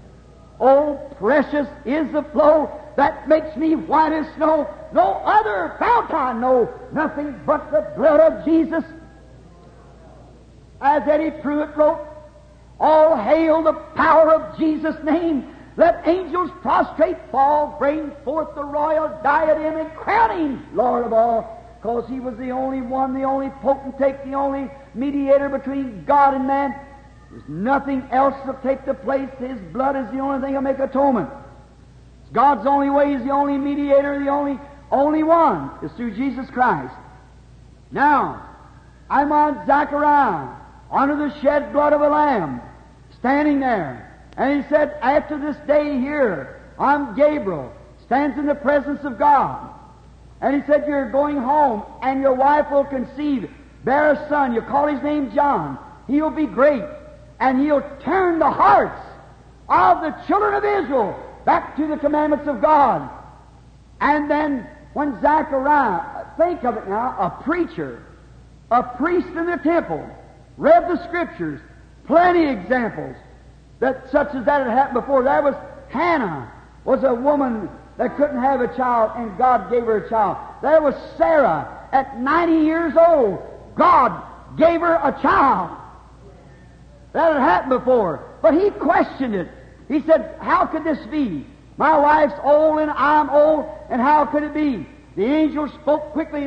oh, precious is the flow that makes me white as snow. No other fount I know, nothing but the blood of Jesus. As Eddie Pruitt wrote, all hail the power of Jesus' name. Let angels prostrate fall, bring forth the royal diadem and crown Him Lord of all, because He was the only one, the only potentate, the only mediator between God and man. There's nothing else to take the place. His blood is the only thing that will make atonement. It's God's only way. He's the only mediator, the only one is through Jesus Christ. Now, I'm on Zechariah, under the shed blood of a lamb, standing there. And he said, after this day here, I'm Gabriel, stands in the presence of God. And he said, you're going home, and your wife will conceive, bear a son. You call his name John. He'll be great, and he'll turn the hearts of the children of Israel back to the commandments of God. And then when Zechariah, think of it now, a preacher, a priest in the temple, read the Scriptures, plenty of examples that such as that had happened before. There was Hannah, was a woman that couldn't have a child, and God gave her a child. There was Sarah, at 90 years old, God gave her a child. That had happened before. But he questioned it. He said, how could this be? My wife's old and I'm old, and how could it be? The angel spoke quickly and said,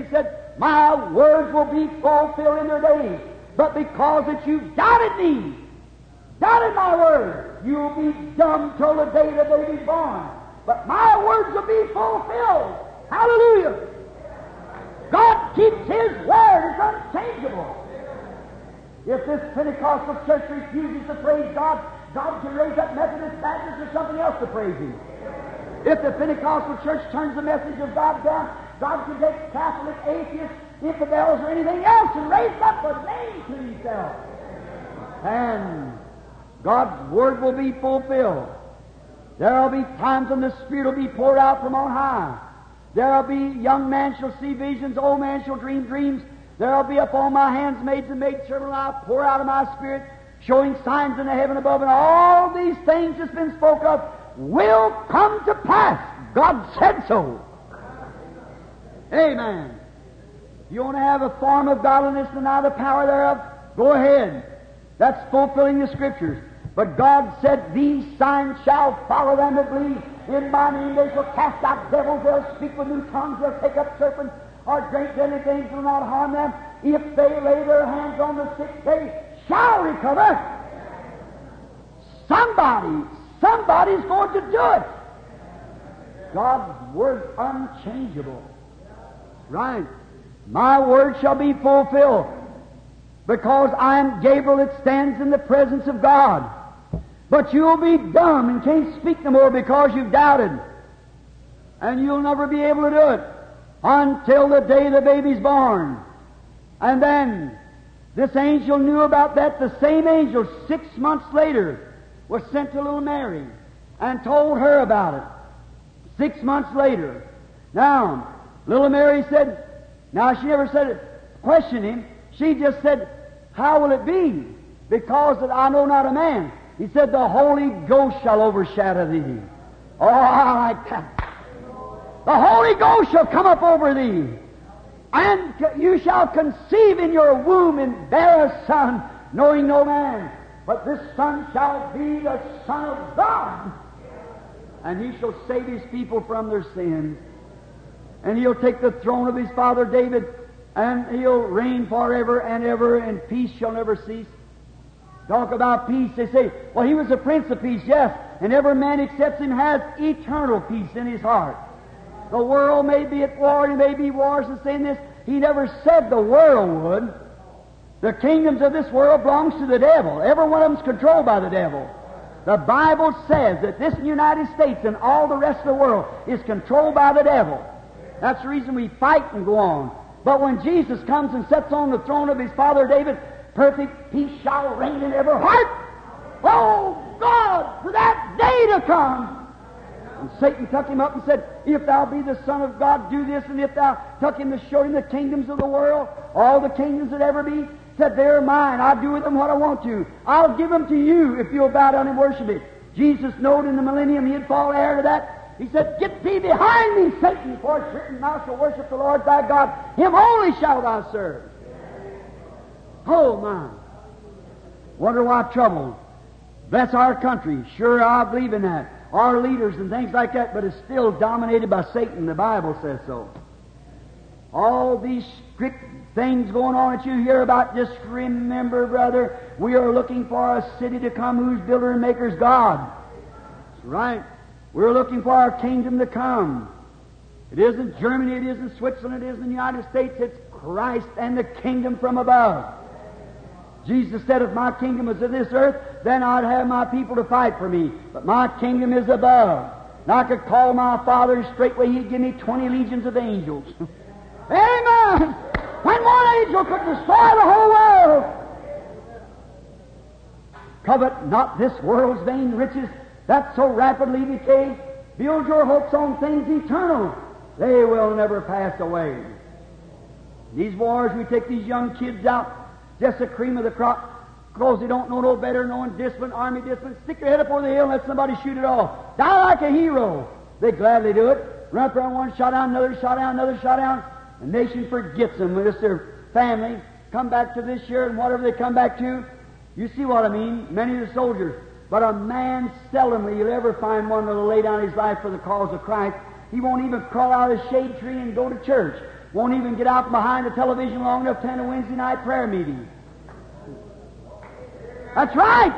my words will be fulfilled in their days. But because that you've doubted me, doubted my word, you'll be dumb till the day the baby's born. But my words will be fulfilled. Hallelujah! God keeps His word. It's unchangeable. If this Pentecostal church refuses to praise God, God can raise up Methodist, Baptist, or something else to praise Him. If the Pentecostal church turns the message of God down, God can take Catholic, atheists, infidels, or anything else and raise up a name to Himself. And God's Word will be fulfilled. There will be times when the Spirit will be poured out from on high. There will be young man shall see visions, old man shall dream dreams. There will be upon my hands maids and maidservants, I pour out of my Spirit, showing signs in the heaven above, and all these things that's been spoken of will come to pass. God said so. Amen. You want to have a form of godliness and not the power thereof? Go ahead. That's fulfilling the Scriptures. But God said, these signs shall follow them that believe. In my name they shall cast out devils, they'll speak with new tongues, they'll take up serpents, or drink deadly things will not harm them. If they lay their hands on the sick, they shall recover. Somebody's going to do it. God's Word's unchangeable. Right. My word shall be fulfilled, because I am Gabriel that stands in the presence of God. But you'll be dumb and can't speak no more because you've doubted. And you'll never be able to do it until the day the baby's born. And then this angel knew about that. The same angel 6 months later was sent to little Mary and told her about it. 6 months later. Now, little Mary said, now she never said it, questioned him. She just said, how will it be? Because that I know not a man. He said, the Holy Ghost shall overshadow thee. Oh, I like that. The Holy Ghost shall come up over thee, and you shall conceive in your womb and bear a son, knowing no man. But this son shall be the Son of God, and He shall save His people from their sins. And He'll take the throne of His father David, and He'll reign forever and ever, and peace shall never cease. Talk about peace. They say, well, He was the Prince of Peace, yes, and every man accepts Him has eternal peace in his heart. The world may be at war, and there may be wars and saying this. He never said the world would. The kingdoms of this world belongs to the devil. Every one of them's controlled by the devil. The Bible says that this United States and all the rest of the world is controlled by the devil. That's the reason we fight and go on. But when Jesus comes and sits on the throne of His father David, perfect peace shall reign in every heart. Oh, God, for that day to come. And Satan took Him up and said, if thou be the Son of God, do this. And if thou took Him to show Him the kingdoms of the world, all the kingdoms that ever be, said, they're mine. I'll do with them what I want to. I'll give them to you if you'll bow down and worship me. Jesus knowed in the millennium He'd fall heir to that. He said, get thee behind me, Satan, for it's written, thou shalt worship the Lord thy God. Him only shalt thou serve. Oh, my. Wonder why trouble. That's our country. Sure, I believe in that. Our leaders and things like that, but it's still dominated by Satan. The Bible says so. All these strict things going on that you hear about, just remember, brother, we are looking for a city to come whose builder and maker is God. That's right. We're looking for our kingdom to come. It isn't Germany, it isn't Switzerland, it isn't the United States, it's Christ and the kingdom from above. Jesus said, if my kingdom was in this earth, then I'd have my people to fight for me. But my kingdom is above. And I could call my Father, and straightway He'd give me 20 legions of angels. Amen! When one angel could destroy the whole world. Covet not this world's vain riches that so rapidly decay. Build your hopes on things eternal. They will never pass away. These wars, we take these young kids out, just the cream of the crop, because they don't know no better, knowing discipline, army discipline. Stick your head up over the hill and let somebody shoot it off. Die like a hero. They gladly do it. Run up around one, shot down, another shot down, another shot down. The nation forgets them. It's their family. Come back to this year and whatever they come back to. You see what I mean? Many of the soldiers. But a man, seldomly you'll ever find one that'll lay down his life for the cause of Christ. He won't even crawl out of a shade tree and go to church. won't even get out from behind the television long enough to attend a Wednesday night prayer meeting. That's right.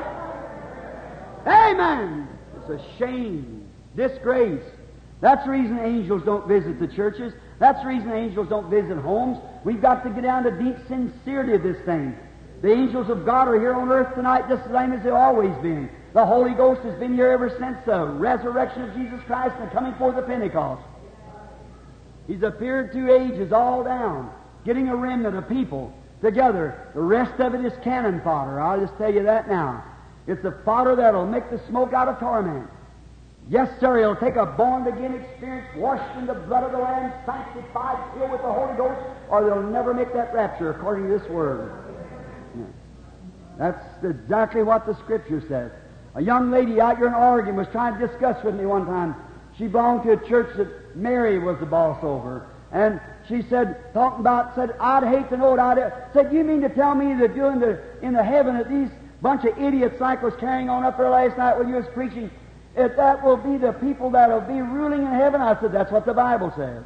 Amen. It's a shame, disgrace. That's the reason angels don't visit the churches. That's the reason angels don't visit homes. We've got to get down to deep sincerity of this thing. The angels of God are here on earth tonight just the same as they've always been. The Holy Ghost has been here ever since the resurrection of Jesus Christ and the coming forth of Pentecost. He's appeared through ages all down, getting a remnant of people together. The rest of it is cannon fodder. I'll just tell you that now. It's the fodder that'll make the smoke out of torment. Yes, sir, it'll take a born-again experience, washed in the blood of the Lamb, sanctified, filled with the Holy Ghost, or they'll never make that rapture according to this Word. Yeah. That's exactly what the Scripture says. A young lady out here in Oregon was trying to discuss with me one time. She belonged to a church that Mary was the boss over. And she said, I'd hate to know it. Said, you mean to tell me that you're in the heaven that these bunch of idiots like was carrying on up there last night when you was preaching, if that will be the people that will be ruling in heaven? I said, that's what the Bible says.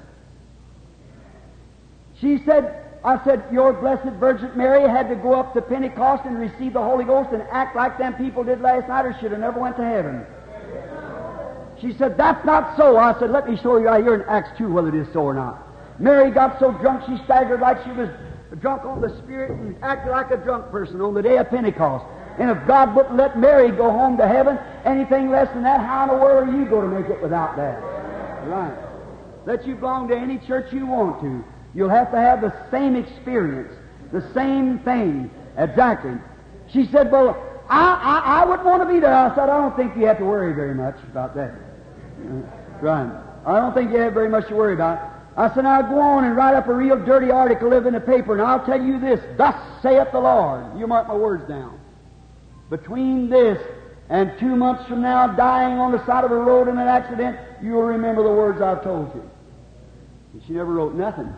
I said, your Blessed Virgin Mary had to go up to Pentecost and receive the Holy Ghost and act like them people did last night, or she'd have never went to heaven. She said, that's not so. I said, let me show you right here in Acts 2 whether it is so or not. Mary got so drunk she staggered like she was drunk on the Spirit and acted like a drunk person on the day of Pentecost. And if God wouldn't let Mary go home to heaven, anything less than that, how in the world are you going to make it without that? Right. Let you belong to any church you want to. You'll have to have the same experience, the same thing. Exactly. She said, well, I wouldn't want to be there. I said, I don't think you have to worry very much about that. Right. I don't think you have very much to worry about. I said, now go on and write up a real dirty article, live in the paper, and I'll tell you this, thus saith the Lord. You mark my words down. Between this and 2 months from now, dying on the side of a road in an accident, you'll remember the words I've told you. And she never wrote nothing.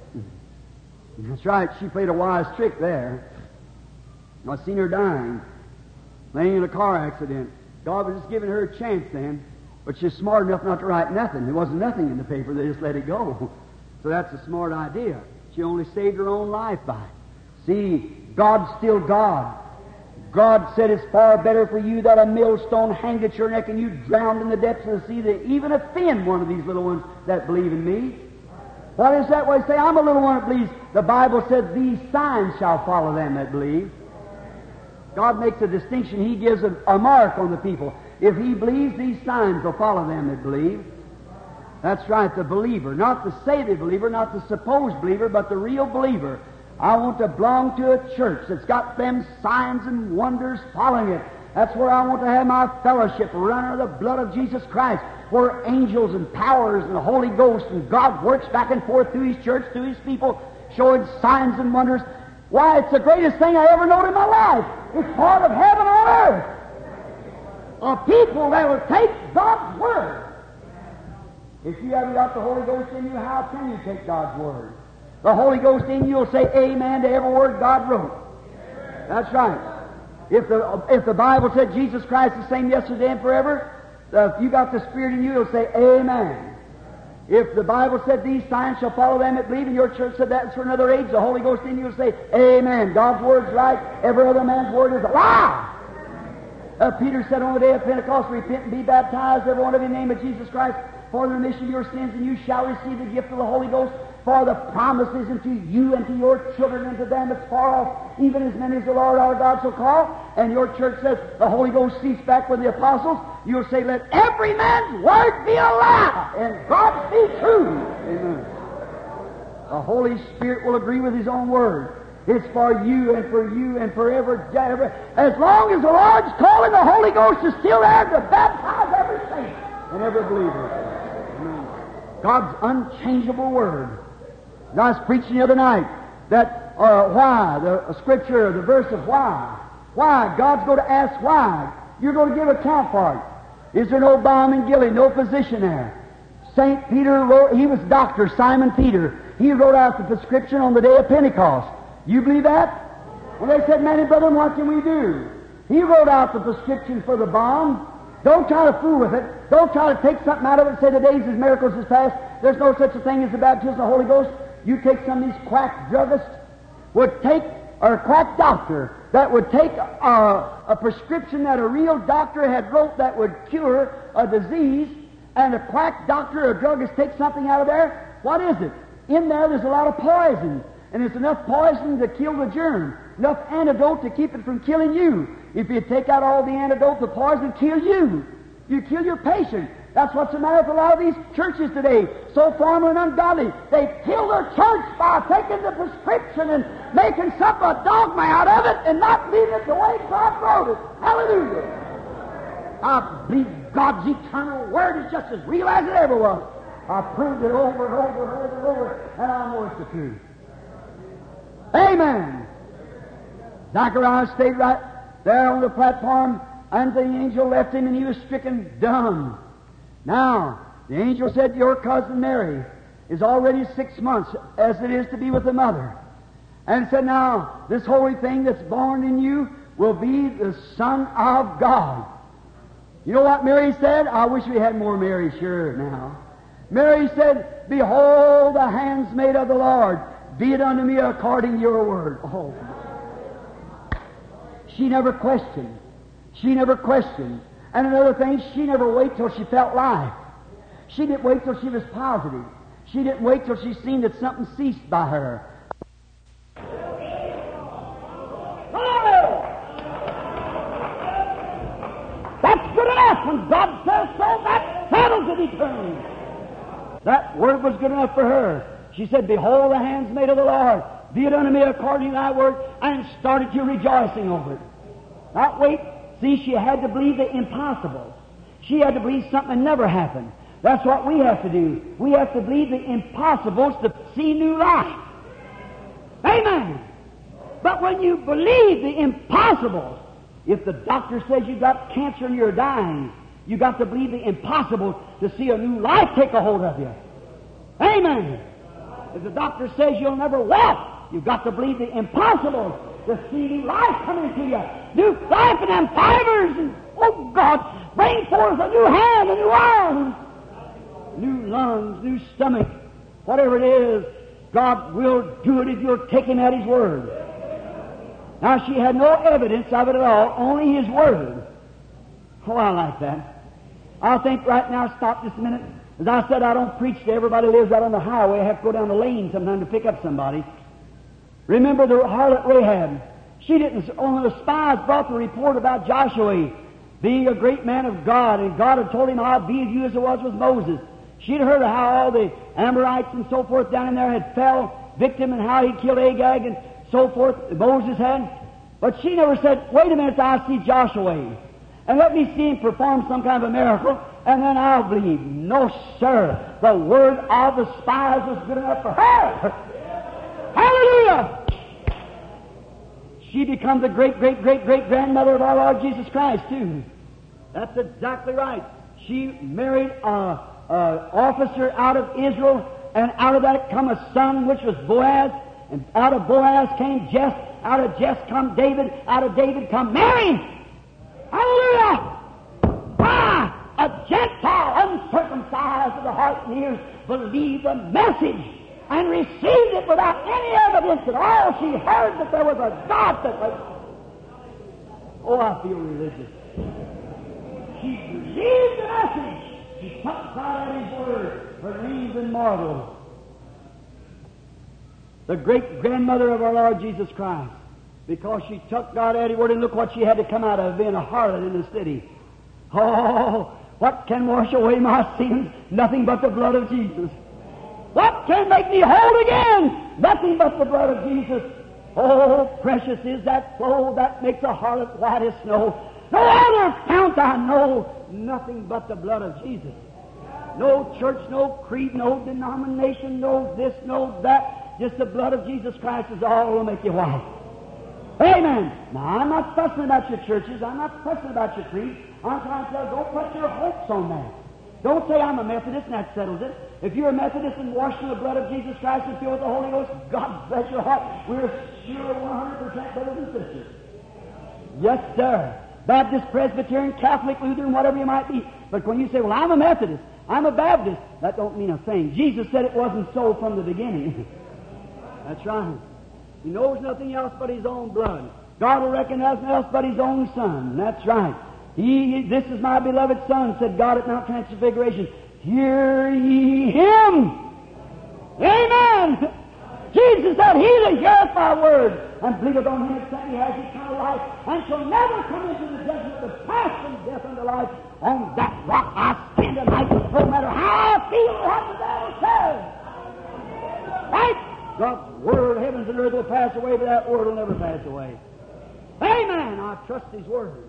That's right, she played a wise trick there. I've seen her dying, laying in a car accident. God was just giving her a chance then, but she's smart enough not to write nothing. There wasn't nothing in the paper, they just let it go. So that's a smart idea. She only saved her own life by it. See, God's still God. God said it's far better for you that a millstone hanged at your neck and you drowned in the depths of the sea than even offend one of these little ones that believe in me. What is that way? Say, I'm a little one that believes. The Bible said, these signs shall follow them that believe. God makes a distinction. He gives a mark on the people. If He believes, these signs will follow them that believe. That's right, the believer. Not the saved believer, not the supposed believer, but the real believer. I want to belong to a church that's got them signs and wonders following it. That's where I want to have my fellowship, run under the blood of Jesus Christ, where angels and powers and the Holy Ghost and God works back and forth through His church, through His people, showing signs and wonders. Why, it's the greatest thing I ever known in my life. It's part of heaven on earth. A people that will take God's Word. If you haven't got the Holy Ghost in you, how can you take God's Word? The Holy Ghost in you will say amen to every word God wrote. That's right. If the Bible said Jesus Christ is the same yesterday and forever, if you got the Spirit in you, it'll say amen. If the Bible said these signs shall follow them that believe, and your church said that's for another age, the Holy Ghost in you will say amen. God's Word's right. Every other man's word is a lie. Peter said on the day of Pentecost, repent and be baptized, every one of you in the name of Jesus Christ, for the remission of your sins, and you shall receive the gift of the Holy Ghost. For the promises unto you and to your children and to them that's far off, even as many as the Lord our God shall call. And your church says the Holy Ghost ceased back with the apostles. You'll say, let every man's word be a lie and God's be true. Amen. The Holy Spirit will agree with His own word. It's for you and for you and forever. As long as the Lord's calling, the Holy Ghost is still there to baptize every saint and every believer. Amen. God's unchangeable word. I was preaching the other night that why, the scripture, the verse of why. Why? God's going to ask why. You're going to give account for it. Is there no balm in Gilead, no physician there? St. Peter wrote, he was Dr. Simon Peter. He wrote out the prescription on the day of Pentecost. You believe that? And they said, man and brethren, what can we do? He wrote out the prescription for the balm. Don't try to fool with it. Don't try to take something out of it and say the days of miracles is past. There's no such a thing as the baptism of the Holy Ghost. You take some of these quack druggists would take, or a quack doctor that would take a prescription that a real doctor had wrote that would cure a disease, and a quack doctor or a druggist takes something out of there. What is it? In there's a lot of poison, and there's enough poison to kill the germ, enough antidote to keep it from killing you. If you take out all the antidote, the poison will kill you. You kill your patient. That's what's the matter with a lot of these churches today. So formal and ungodly. They kill their church by taking the prescription and making some a dogma out of it and not leaving it the way God wrote it. Hallelujah. I believe God's eternal Word is just as real as it ever was. I've proved it over and over and over and over, and I know it's the truth. Amen. Zacharias stayed right there on the platform, and the angel left him, and he was stricken dumb. Now, the angel said, your cousin Mary is already 6 months, as it is to be with the mother. And said, now, this holy thing that's born in you will be the Son of God. You know what Mary said? I wish we had more Mary, sure, now. Mary said, behold, the handmaid of the Lord, be it unto me according to your word. Oh. She never questioned. She never questioned. And another thing, she never waited till she felt life. She didn't wait till she was positive. She didn't wait till she seen that something ceased by her. Oh! That's good enough. When God says so, that settles it eternally. That word was good enough for her. She said, behold, the handmaid of the Lord, be it unto me according to thy word, and started to rejoicing over it. Not wait. See, she had to believe the impossible. She had to believe something that never happened. That's what we have to do. We have to believe the impossibles to see new life. Amen. But when you believe the impossible, if the doctor says you've got cancer and you're dying, you've got to believe the impossible to see a new life take a hold of you. Amen. If the doctor says you'll never walk, you've got to believe the impossible to see new life come into you. New life in them fibers. And, oh God, bring forth a new hand, a new arm, new lungs, new stomach. Whatever it is, God will do it if you'll take Him at His word. Now, she had no evidence of it at all, only His word. Oh, I like that. I think right now, stop just a minute. As I said, I don't preach to everybody who lives out on the highway. I have to go down the lane sometime to pick up somebody. Remember the harlot Rahab. She didn't, only the spies brought the report about Joshua being a great man of God, and God had told him, I'll be with you as it was with Moses. She'd heard of how all the Amorites and so forth down in there had fell victim and how he killed Agag and so forth, Moses had. But she never said, wait a minute till I see Joshua, and let me see him perform some kind of a miracle, and then I'll believe. No, sir. The word of the spies was good enough for her. Hallelujah! She becomes the great-great-great-great-grandmother of our Lord Jesus Christ, too. That's exactly right. She married an officer out of Israel, and out of that come a son, which was Boaz, and out of Boaz came Jess, out of Jess come David, out of David come Mary. Hallelujah! Ah! A Gentile, uncircumcised of the heart and ears, believed the message and received it without any evidence at all. She heard that there was a God that was... Oh, I feel religious. She believed the message. She took God at His word. Her name's immortal. The great-grandmother of our Lord Jesus Christ. Because she took God at His word, and look what she had to come out of, being a harlot in the city. Oh, what can wash away my sins? Nothing but the blood of Jesus. What can make me whole again? Nothing but the blood of Jesus. Oh, precious is that flow that makes a harlot white as snow. No other fount I know. Nothing but the blood of Jesus. No church, no creed, no denomination, no this, no that. Just the blood of Jesus Christ is all that will make you white. Amen. Now, I'm not fussing about your churches. I'm not fussing about your creed. I'm trying to tell you, don't put your hopes on that. Don't say I'm a Methodist and that settles it. If you're a Methodist and washed in the blood of Jesus Christ and filled with the Holy Ghost, God bless your heart. We're sure 100% brothers and sisters. Yes, sir. Baptist, Presbyterian, Catholic, Lutheran, whatever you might be. But when you say, well, I'm a Methodist, I'm a Baptist, that don't mean a thing. Jesus said it wasn't so from the beginning. That's right. He knows nothing else but His own blood. God will reckon nothing else but His own Son. That's right. This is my beloved Son, said God at Mount Transfiguration. Hear ye Him. Amen. Jesus said, He that heareth my word and believeth on Him that sent me has eternal life, and shall never come into the judgment, but pass from death unto life. On that rock I stand tonight, no matter how I feel or what the devil says. Right? God's word, heavens and earth will pass away, but that word will never pass away. Amen. I trust His word.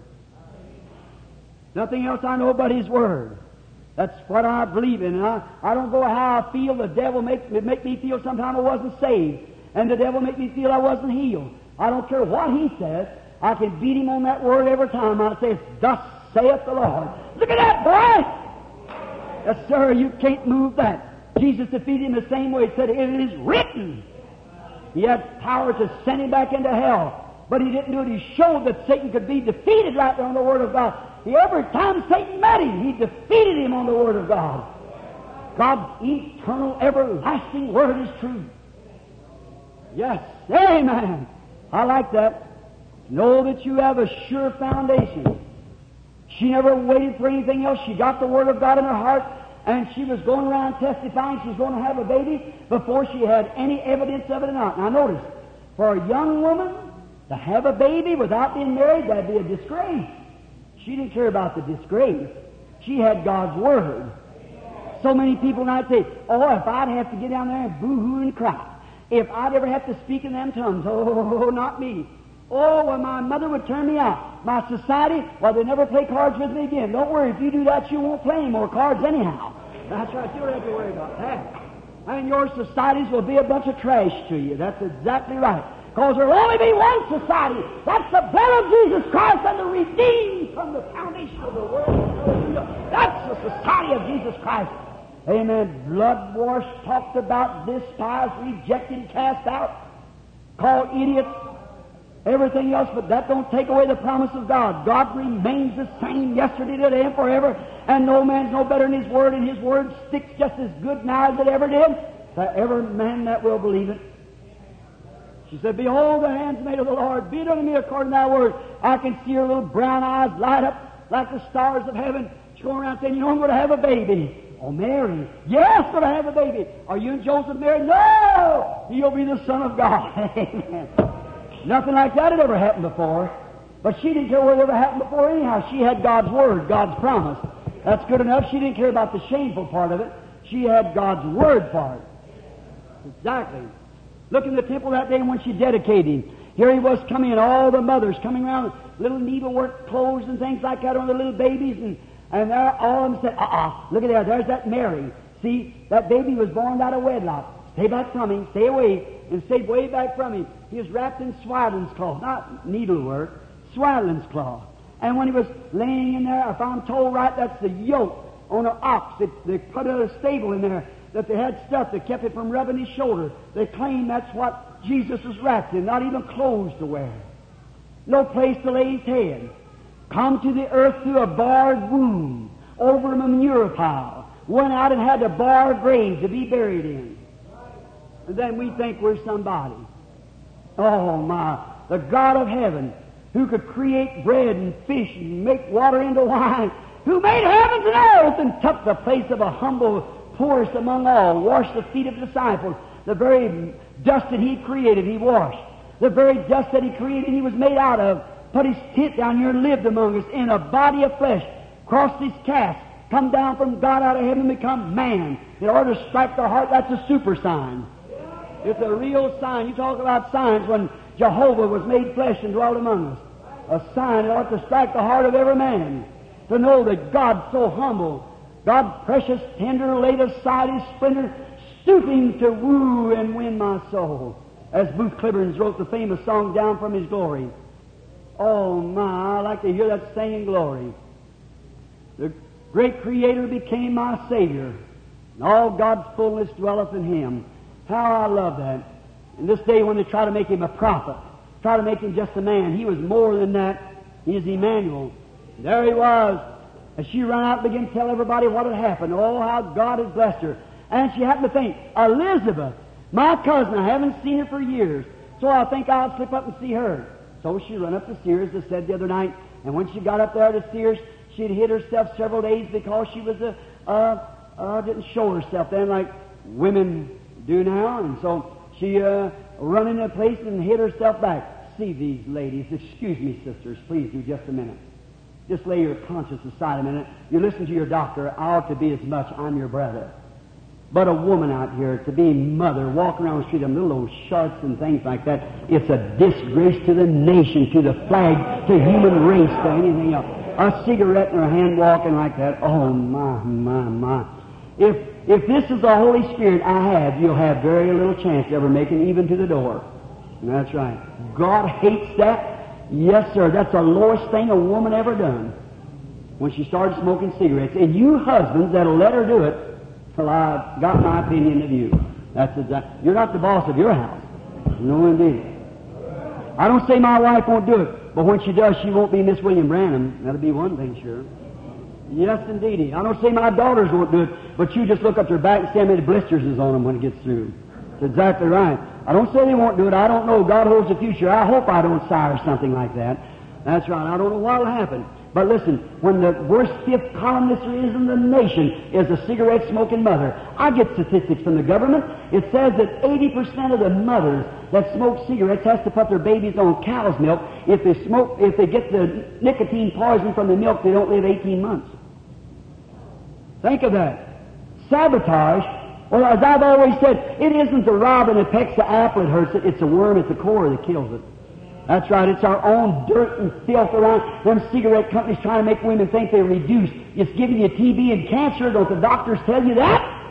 Nothing else I know but His word. That's what I believe in. And I don't go how I feel. The devil make me feel sometime I wasn't saved. And the devil make me feel I wasn't healed. I don't care what he says. I can beat him on that word every time. I say, thus saith the Lord. Look at that, boy! Yes, sir, you can't move that. Jesus defeated him the same way. He said, it is written. He had power to send him back into hell. But he didn't do it. He showed that Satan could be defeated right there on the Word of God. Every time Satan met him, he defeated him on the Word of God. God's eternal, everlasting Word is true. Yes, amen. I like that. Know that you have a sure foundation. She never waited for anything else. She got the Word of God in her heart, and she was going around testifying she was going to have a baby before she had any evidence of it or not. Now notice, for a young woman to have a baby without being married, that'd be a disgrace. She didn't care about the disgrace. She had God's Word. So many people might say, oh, if I'd have to get down there and boo-hoo and cry, if I'd ever have to speak in them tongues, oh, not me. Oh, well, my mother would turn me out. My society, well, they never play cards with me again. Don't worry, if you do that, you won't play any more cards anyhow. That's right, you don't have to worry about that. And your societies will be a bunch of trash to you. That's exactly right. Because there will only be one society. That's the blood of Jesus Christ and the redeemed from the foundation of the world. That's the society of Jesus Christ. Amen. Blood washed, talked about, despised, rejected, cast out, called idiots, everything else, but that don't take away the promise of God. God remains the same yesterday, today, and forever, and no man's no better than His Word, and His Word sticks just as good now as it ever did to every man that will believe it. She said, behold, the handsmaid of the Lord, be it unto me according to thy word. I can see her little brown eyes light up like the stars of heaven. She's going around saying, you know, I'm going to have a baby. Oh, Mary, yes, I'm going to have a baby. Are you and Joseph married? No! He'll be the Son of God. Amen. Nothing like that had ever happened before. But she didn't care what ever happened before anyhow. She had God's Word, God's promise. That's good enough. She didn't care about the shameful part of it. She had God's Word for it. Exactly. Look in the temple that day when she dedicated him. Here he was coming, and all the mothers coming around with little needlework clothes and things like that on the little babies, and there all of them said, look at there, there's that Mary. See, that baby was born out of wedlock. Stay back from him, stay away, and stay way back from him. He was wrapped in swaddling's cloth, not needlework, swaddling's cloth. And when he was laying in there, if I'm told right, that's the yoke on an ox. They put a stable in there, that they had stuff that kept it from rubbing his shoulder. They claim that's what Jesus was wrapped in, not even clothes to wear. No place to lay his head. Come to the earth through a barred womb, over a manure pile. Went out and had a barred grave to be buried in. And then we think we're somebody. Oh my, the God of heaven, who could create bread and fish and make water into wine, who made heavens and earth and took the place of a humble poorest among all, washed the feet of the disciples. The very dust that He created, He washed. The very dust that He created, He was made out of. Put His tent down here and lived among us in a body of flesh. Crossed His cast. Come down from God out of heaven and become man. In order to strike the heart, that's a super sign. It's a real sign. You talk about signs when Jehovah was made flesh and dwelt among us. A sign that ought to strike the heart of every man. To know that God's so humble, God precious, tender, laid aside His splendor, stooping to woo and win my soul. As Booth Cliburn wrote the famous song, Down from His Glory. Oh my, I like to hear that singing glory. The great Creator became my Savior, and all God's fullness dwelleth in Him. How I love that. In this day when they try to make Him a prophet, try to make Him just a man, He was more than that. He is Emmanuel. And there He was. And she ran out and began to tell everybody what had happened. Oh, how God had blessed her. And she happened to think, Elizabeth, My cousin, I haven't seen her for years, so I think I'll slip up and see her. So she run up to see her, as I said the other night, and when she got up there to see her, she'd hid herself several days because she was didn't show herself then like women do now, and so she run into a place and hid herself back. See these ladies. Excuse me, sisters, please do just a minute. Just lay your conscience aside a minute. You listen to your doctor. I ought to be as much. I'm your brother. But a woman out here, to be mother, walking around the street, them little old shirts and things like that, it's a disgrace to the nation, to the flag, to human race, to anything else. A cigarette in her hand walking like that. Oh, my. If this is the Holy Spirit I have, you'll have very little chance of ever making even to the door. That's right. God hates that. Yes, sir. That's the lowest thing a woman ever done. When she started smoking cigarettes. And you husbands that'll let her do it, well, I've got my opinion of you. That's exactly. You're not the boss of your house. No, indeed. I don't say my wife won't do it, but when she does, she won't be Miss William Branham. That'll be one thing, sure. Yes, indeed. I don't say my daughters won't do it, but you just look up their back and see how many blisters is on them when it gets through. That's exactly right. I don't say they won't do it. I don't know. God holds the future. I hope I don't sire something like that. That's right. I don't know what will happen. But listen, when the worst fifth columnist there is in the nation is a cigarette-smoking mother. I get statistics from the government. It says that 80% of the mothers that smoke cigarettes has to put their babies on cow's milk. If they get the nicotine poison from the milk, they don't live 18 months. Think of that. Sabotage. Well, as I've always said, it isn't the robin that pecks the apple that hurts it. It's the worm at the core that kills it. That's right. It's our own dirt and filth around them cigarette companies trying to make women think they're reduced. It's giving you TB and cancer. Don't the doctors tell you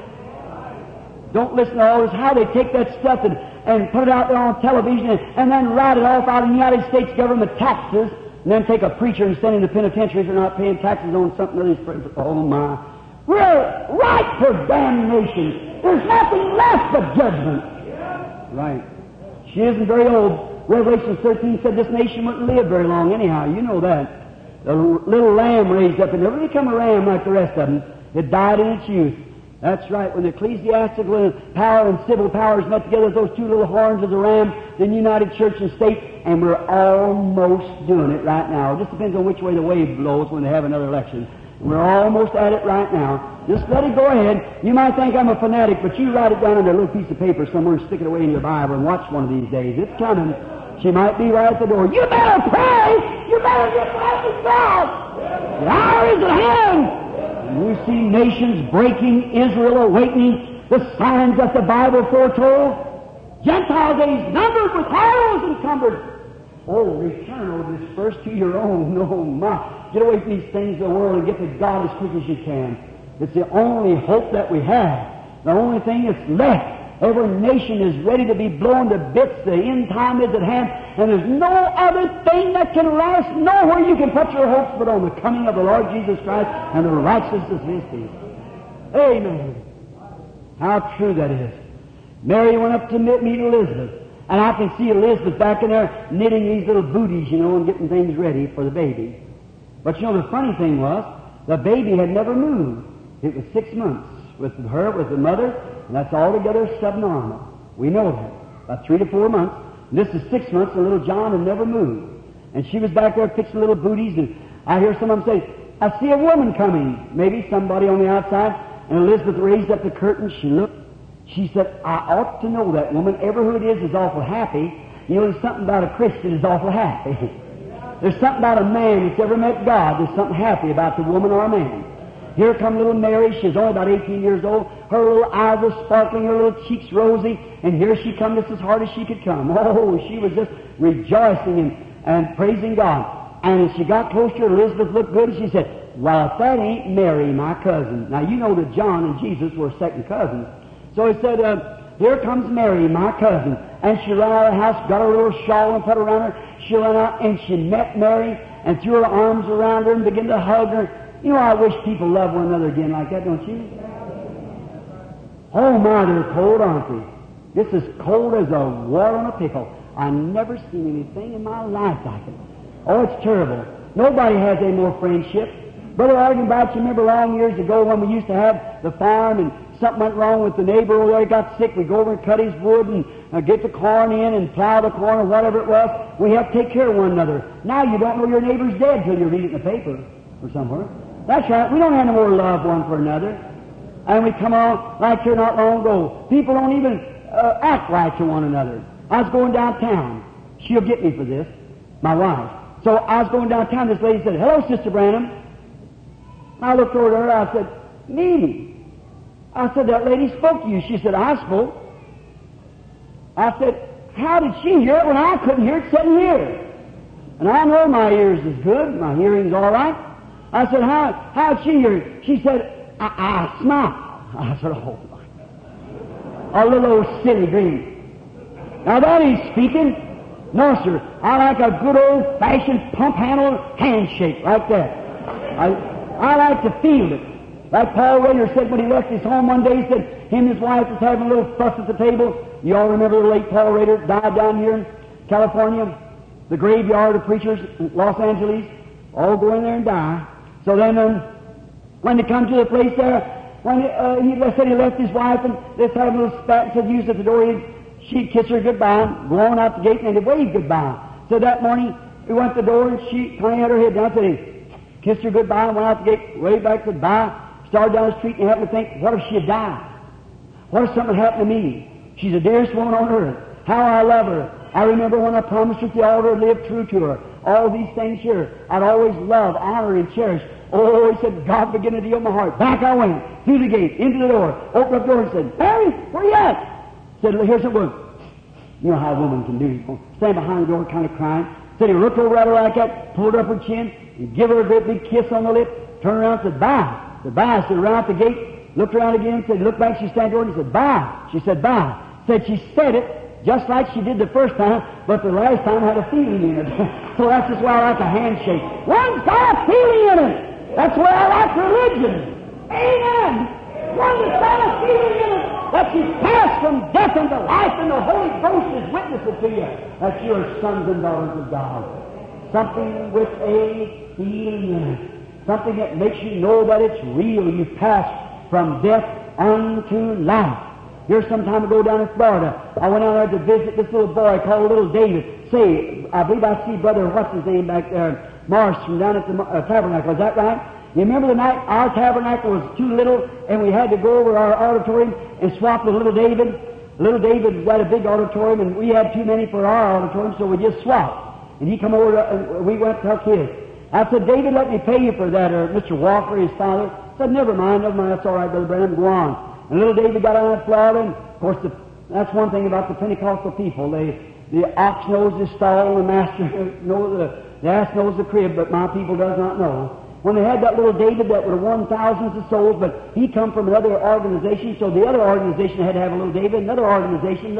that? Don't listen to all this, how they take that stuff and put it out there on television and then write it off out of the United States government taxes and then take a preacher and send him to penitentiary for not paying taxes on something that is... Oh, my. We're ripe for damnation. There's nothing left but judgment. Right. She isn't very old. Revelation 13 said this nation wouldn't live very long anyhow. You know that. The little lamb raised up, and never become a ram like the rest of them. It died in its youth. That's right. When the ecclesiastical power and civil powers met together, those two little horns of the ram, then united church and state, and we're almost doing it right now. It just depends on which way the wave blows when they have another election. We're almost at it right now. Just let it go ahead. You might think I'm a fanatic, but you write it down on a little piece of paper somewhere and stick it away in your Bible and watch one of these days. It's coming. She might be right at the door. You better pray! You better get right with God! The hour is at hand! And you see nations breaking, Israel awakening, the signs that the Bible foretold. Gentile days numbered with horrors encumbered. Oh, return, oh, disperse to your own. No, my. Get away from these things of the world and get to God as quick as you can. It's the only hope that we have. The only thing that's left. Every nation is ready to be blown to bits. The end time is at hand. And there's no other thing that can last. Nowhere you can put your hopes but on the coming of the Lord Jesus Christ and the righteousness of His deeds. Amen. How true that is. Mary went up to meet Elizabeth. And I can see Elizabeth back in there knitting these little booties, you know, and getting things ready for the baby. But you know, the funny thing was, the baby had never moved. It was 6 months with her, with the mother, and that's altogether subnormal. We know that. About 3 to 4 months. And this is 6 months, and little John had never moved. And she was back there fixing little booties, and I hear someone say, I see a woman coming. Maybe somebody on the outside. And Elizabeth raised up the curtain. She looked. She said, I ought to know that woman. Ever who it is awful happy. You know, there's something about a Christian is awful happy. There's something about a man that's ever met God. There's something happy about the woman or a man. Here come little Mary. She's only about 18 years old. Her little eyes were sparkling, her little cheeks rosy, and here she come just as hard as she could come. Oh, she was just rejoicing and praising God. And as she got closer, Elizabeth looked good, and she said, well, if that ain't Mary, my cousin. Now, you know that John and Jesus were second cousins. So he said, here comes Mary, my cousin. And she ran out of the house, got her little shawl and put it around her. She ran out and she met Mary and threw her arms around her and began to hug her. You know, I wish people loved one another again like that, don't you? Oh, my, they're cold, aren't they? This is cold as a water on a pickle. I never seen anything in my life like it. Oh, it's terrible. Nobody has any more friendship. Brother Argenbach, you remember long years ago when we used to have the farm and something went wrong with the neighbor over there, he got sick, we go over and cut his wood and get the corn in and plow the corn or whatever it was. We help take care of one another. Now you don't know your neighbor's dead till you read it in the paper or somewhere. That's right. We don't have no more love one for another. And we come on like here not long ago. People don't even act right to one another. I was going downtown. She'll get me for this, my wife. So I was going downtown. This lady said, "Hello, Sister Branham." I looked over at her. I said, "Mimi." I said, "That lady spoke to you." She said, "I spoke." I said, "How did she hear it when I couldn't hear it sitting here?" And I know my ears is good. My hearing's all right. I said, how'd she hear it? She said, I smiled. I said, "Oh, my." A little old silly green. Now that ain't speaking. No, sir. I like a good old-fashioned pump-handle handshake like that. I like to feel it. Like Paul Rader said when he left his home one day, he said him and his wife was having a little fuss at the table. You all remember the late Paul Rader died down here in California? The graveyard of preachers in Los Angeles. All go in there and die. So then when they come to the place there, when he said he left his wife and they had a little spat and said, "Use at the door," she'd kiss her goodbye, go on out the gate, and they'd wave goodbye. So that morning, he went to the door, and she kind of had her head down, said he kissed her goodbye, and went out the gate, waved back goodbye, started down the street, and happened to think, what if she had died? What if something happened to me? She's the dearest woman on earth. How I love her. I remember when I promised her at the altar to live true to her. All these things here, I'd always love, honor, and cherish. Oh, he said, God began to deal my heart. Back I went, through the gate, into the door, opened up the door and said, "Mary, where you at?" Said, "Here's a woman." You know how a woman can do. Stand behind the door kind of crying. Said he looked over at her like that, pulled up her chin, and give her a great big kiss on the lip, turned around and said, "Bye." Said, "Bye." Said, around the gate, looked around again, said, looked back, she standing over and he said, "Bye." She said, "Bye." Said she said it just like she did the first time, but the last time had a feeling in it. So that's just why I like a handshake. One's got a feeling in it. That's why I like religion. Amen. One that's got a feeling in it that you pass from death into life, and the Holy Ghost is witnessing to you that you are sons and daughters of God. Something with a feeling in it. Something that makes you know that it's real. You pass from death unto life. Here some time ago down in Florida, I went out there to visit this little boy called Little David. Say, I believe I see Brother, what's his name back there, Morris from down at the tabernacle. Is that right? You remember the night our tabernacle was too little and we had to go over our auditorium and swap with Little David? Little David had a big auditorium and we had too many for our auditorium, so we just swapped. And he come over and we went to his. I said, "David, let me pay you for that," or Mr. Walker, his father. Said, never mind, that's all right, Brother Branham, go on. And little David got on that Florida, and of course that's one thing about the Pentecostal people. The ox knows his stall, and the master knows the ass knows the crib, but my people does not know. When they had that little David that would have won thousands of souls, but he come from another organization, so the other organization had to have a little David, another organization,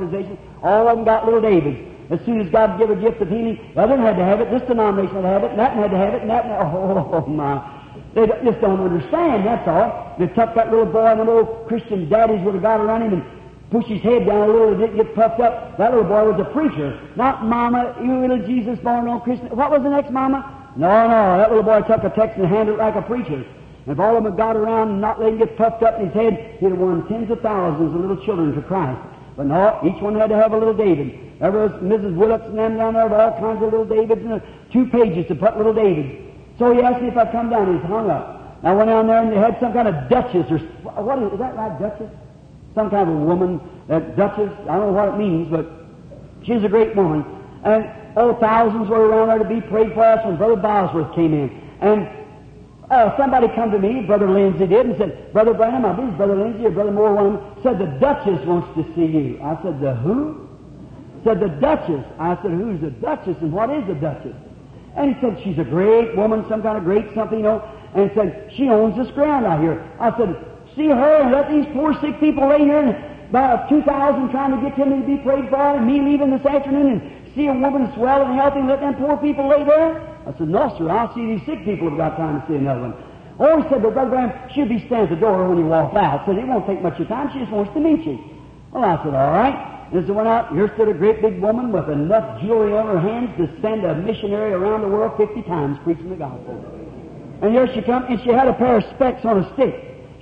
all of them got little Davids. As soon as God gave a gift of healing, the other one had to have it, this denomination had to have it, and that one had to have it, and that one, oh my. They just don't understand, that's all. They took that little boy, and the little Christian daddies would have got around him and pushed his head down a little and didn't get puffed up. That little boy was a preacher. Not Mama, you little Jesus born on Christmas. What was the next, Mama? No, that little boy took a text and handled it like a preacher. And if all of them had got around and not let him get puffed up in his head, he'd have won tens of thousands of little children to Christ. But no, each one had to have a little David. There was Mrs. Willits and them down there with all kinds of little Davids and 2 pages to put little Davids. So he asked me if I'd come down. He's hung up. I went down there and they had some kind of duchess or what is that right, duchess? Some kind of a woman, duchess. I don't know what it means, but she's a great woman. And thousands were around there to be prayed for us when Brother Bosworth came in. And somebody come to me, Brother Lindsay did, and said, "Brother Branham, I believe Brother Lindsay or Brother Moore, one said the Duchess wants to see you." I said, "The who?" Said, "The Duchess." I said, "Who's the Duchess and what is the Duchess?" And he said, "She's a great woman, some kind of great something, you know." And he said, "She owns this ground out here." I said, "See her and let these poor sick people lay here, and about 2,000 trying to get them to be prayed for, and me leaving this afternoon and see a woman swell and healthy and let them poor people lay there?" I said, "No, sir, I'll see these sick people have got time to see another one." Oh, he said, "But Brother Branham, she'll be standing at the door when you walk out." Said, "It won't take much of your time. She just wants to meet you." Well, I said, "All right." As I went out, here stood a great big woman with enough jewelry on her hands to send a missionary around the world 50 times preaching the gospel. And here she come, and she had a pair of specs on a stick.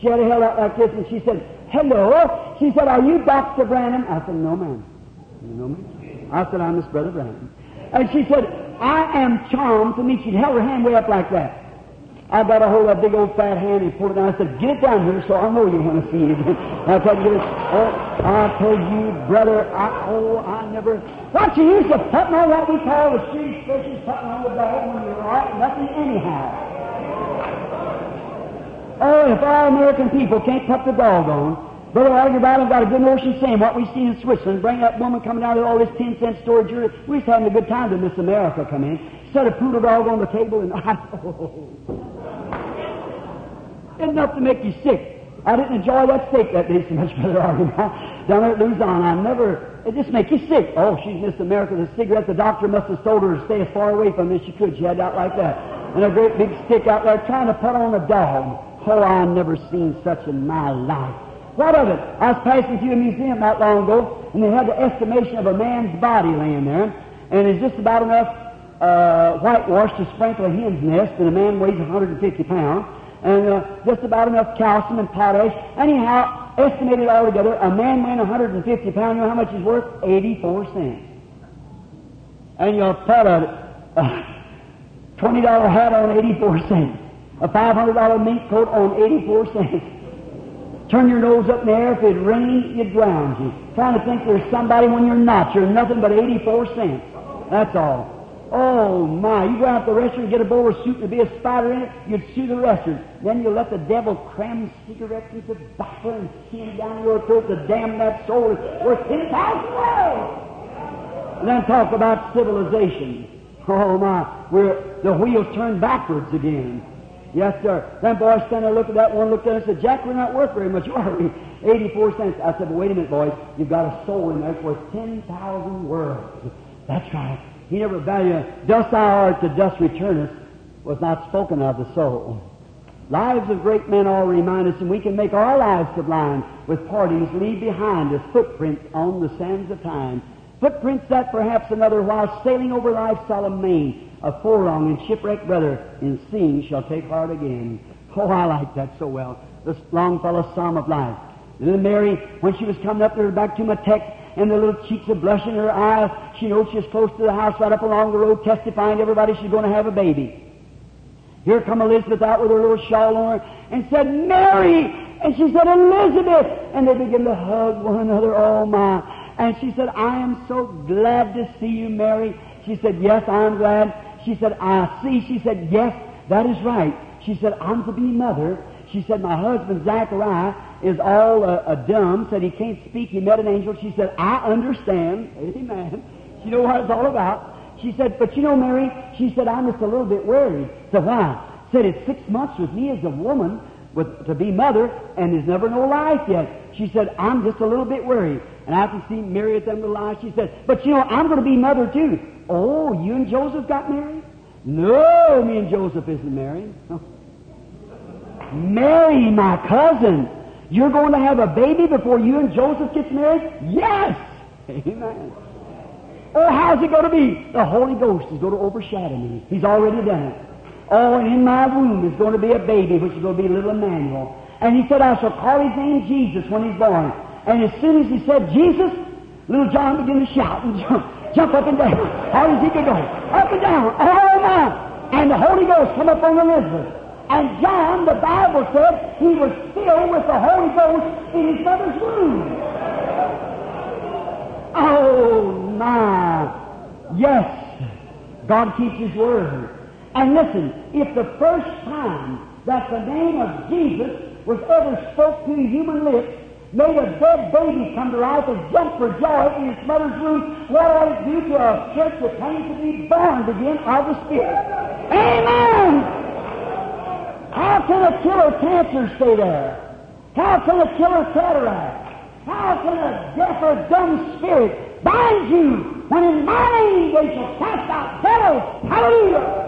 She had her held out like this, and she said, "Hello." She said, "Are you Dr. Branham?" I said, "No, ma'am." "You know me?" I said, "I'm Miss Brother Branham." And she said, "I am charmed to meet you." She held her hand way up like that. I got a hold of that big old fat hand and pulled it down. I said, "Get it down here so I know you want to see it again." I tried to get it. Oh, I tell you, brother, I never. What you used to putting on what we call the street fishes, putting on the dog when you're right, nothing anyhow. Oh, if our American people can't put the dog on, Brother Argerbattle got a good notion saying what we see in Switzerland. Bring that woman coming out with all this 10-cent storage. We was having a good time till Miss America come in. Set a poodle dog on the table and enough to make you sick. I didn't enjoy that steak that day so much, Brother Argerbattle. Down there at Luzon, it just make you sick. Oh, she's Miss America. The cigarette, the doctor must have told her to stay as far away from this as she could. She had it out like that. And a great big stick out there trying to put on a dog. Oh, I never seen such in my life. What of it? I was passing through a museum not long ago, and they had the estimation of a man's body laying there, and it's just about enough whitewash to sprinkle a hen's nest, and a man weighs 150 pounds, and just about enough calcium and potash. Anyhow, estimated altogether, a man weighing 150 pounds, you know how much he's worth? 84 cents. And you'll put a $20 hat on 84 cents. A $500 mink coat on 84 cents. Turn your nose up in the air. If it rained, it drowned you. Trying to think there's somebody when you're not. You're nothing but 84 cents. That's all. Oh, my. You go out to the restaurant and get a bowl of soup and there'd be a spider in it, you'd sue the restaurant. Then you let the devil cram cigarettes and tobacco and sin down your throat to damn that soul is worth 10,000 worlds. And then talk about civilization. Oh, my. The wheels turn backwards again. Yes, sir. Them boys standing there, looked at that one, looked at it, and said, "Jack, we're not worth very much, are we? 84 cents. I said, "Well, wait a minute, boys. You've got a soul in there that's worth 10,000 worlds. That's right. He never valued dust thou art to dust returnest was not spoken of the soul. Lives of great men all remind us, and we can make our lives sublime with partings leave behind us footprints on the sands of time. Footprints that perhaps another while sailing over life's solemn main, a forlong and shipwrecked brother in seeing shall take heart again." Oh, I like that so well. This Longfellow's Psalm of Life. Little Mary, when she was coming up there back to my text, and the little cheeks are blushing in her eyes, she knows she's close to the house right up along the road, testifying to everybody she's going to have a baby. Here come Elizabeth out with her little shawl on her, and said, "Mary!" And she said, "Elizabeth!" And they began to hug one another. Oh, my. And she said, "I am so glad to see you, Mary." She said, "Yes, I'm glad." She said, "I see." She said, "Yes, that is right." She said, "I'm to be mother." She said, "My husband, Zachariah, is all dumb, said he can't speak. He met an angel." She said, "I understand." Amen. She knew what it's all about. She said, "But you know, Mary," she said, "I'm just a little bit worried." So why? Said, "It's 6 months with me as a woman to be mother, and there's never no life yet." She said, "I'm just a little bit worried." And I can see Mary at them little eyes. She said, "But you know, I'm going to be mother too." "Oh, you and Joseph got married?" "No, me and Joseph isn't married." "Mary, my cousin, you're going to have a baby before you and Joseph gets married?" "Yes." Amen. "Oh, how's it going to be?" "The Holy Ghost is going to overshadow me. He's already done it. Oh, and in my womb is going to be a baby, which is going to be little Emmanuel. And he said, I shall call his name Jesus when he's born." And as soon as he said Jesus, little John began to shout and jump up and down. Hard as he could go. Up and down. Oh, my. And the Holy Ghost come up on Elizabeth. And John, the Bible said, he was filled with the Holy Ghost in his mother's womb. Oh, my. Yes, God keeps His Word. And listen, if the first time that the name of Jesus was ever spoke to human lips, made a dead baby come to life and jump for joy in its mother's womb, what ought it do to a church that claims to be born again of the Spirit? Amen! How can a killer cancer stay there? How can a killer cataract? How can a deaf or dumb spirit bind you when in my name they shall cast out devils? Hallelujah!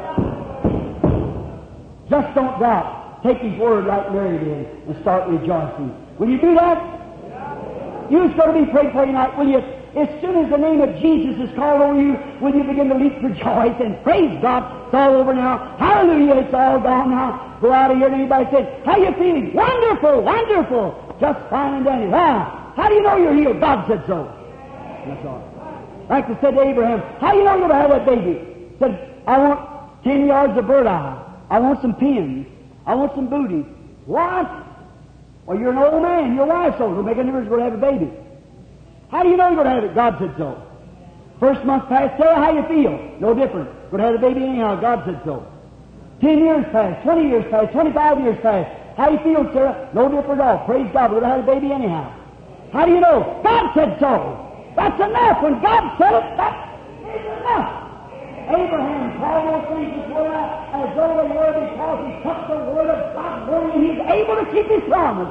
Just don't doubt. Take His Word like Mary did and start rejoicing. Will you do that? You're going to be prayed for tonight, will you? As soon as the name of Jesus is called on you, will you begin to leap for joy and praise God? It's all over now. Hallelujah, it's all gone now. Go out of here and anybody says, how you feeling? Wonderful, wonderful. Just fine and dandy. Wow. How do you know you're healed? God said so. That's all. Like I said to Abraham, how do you know you're going to have that baby? He said, I want 10 yards of bird eye. I want some pins. I want some booty. What? Well, you're an old man. Your wife's old. It'll make a difference. You're going to have a baby. How do you know you're going to have it? God said so. First month passed. Tell her how you feel. No different. Going to have a baby anyhow. God said so. 10 years passed. 20 years passed. 25 years passed. How do you feel, Sarah? No different at all. Praise God. We're going to have a baby anyhow. How do you know? God said so. That's enough. When God said it, that is enough. Abraham called those things as though they were, because he took the word of God, knowing he's able to keep his promise.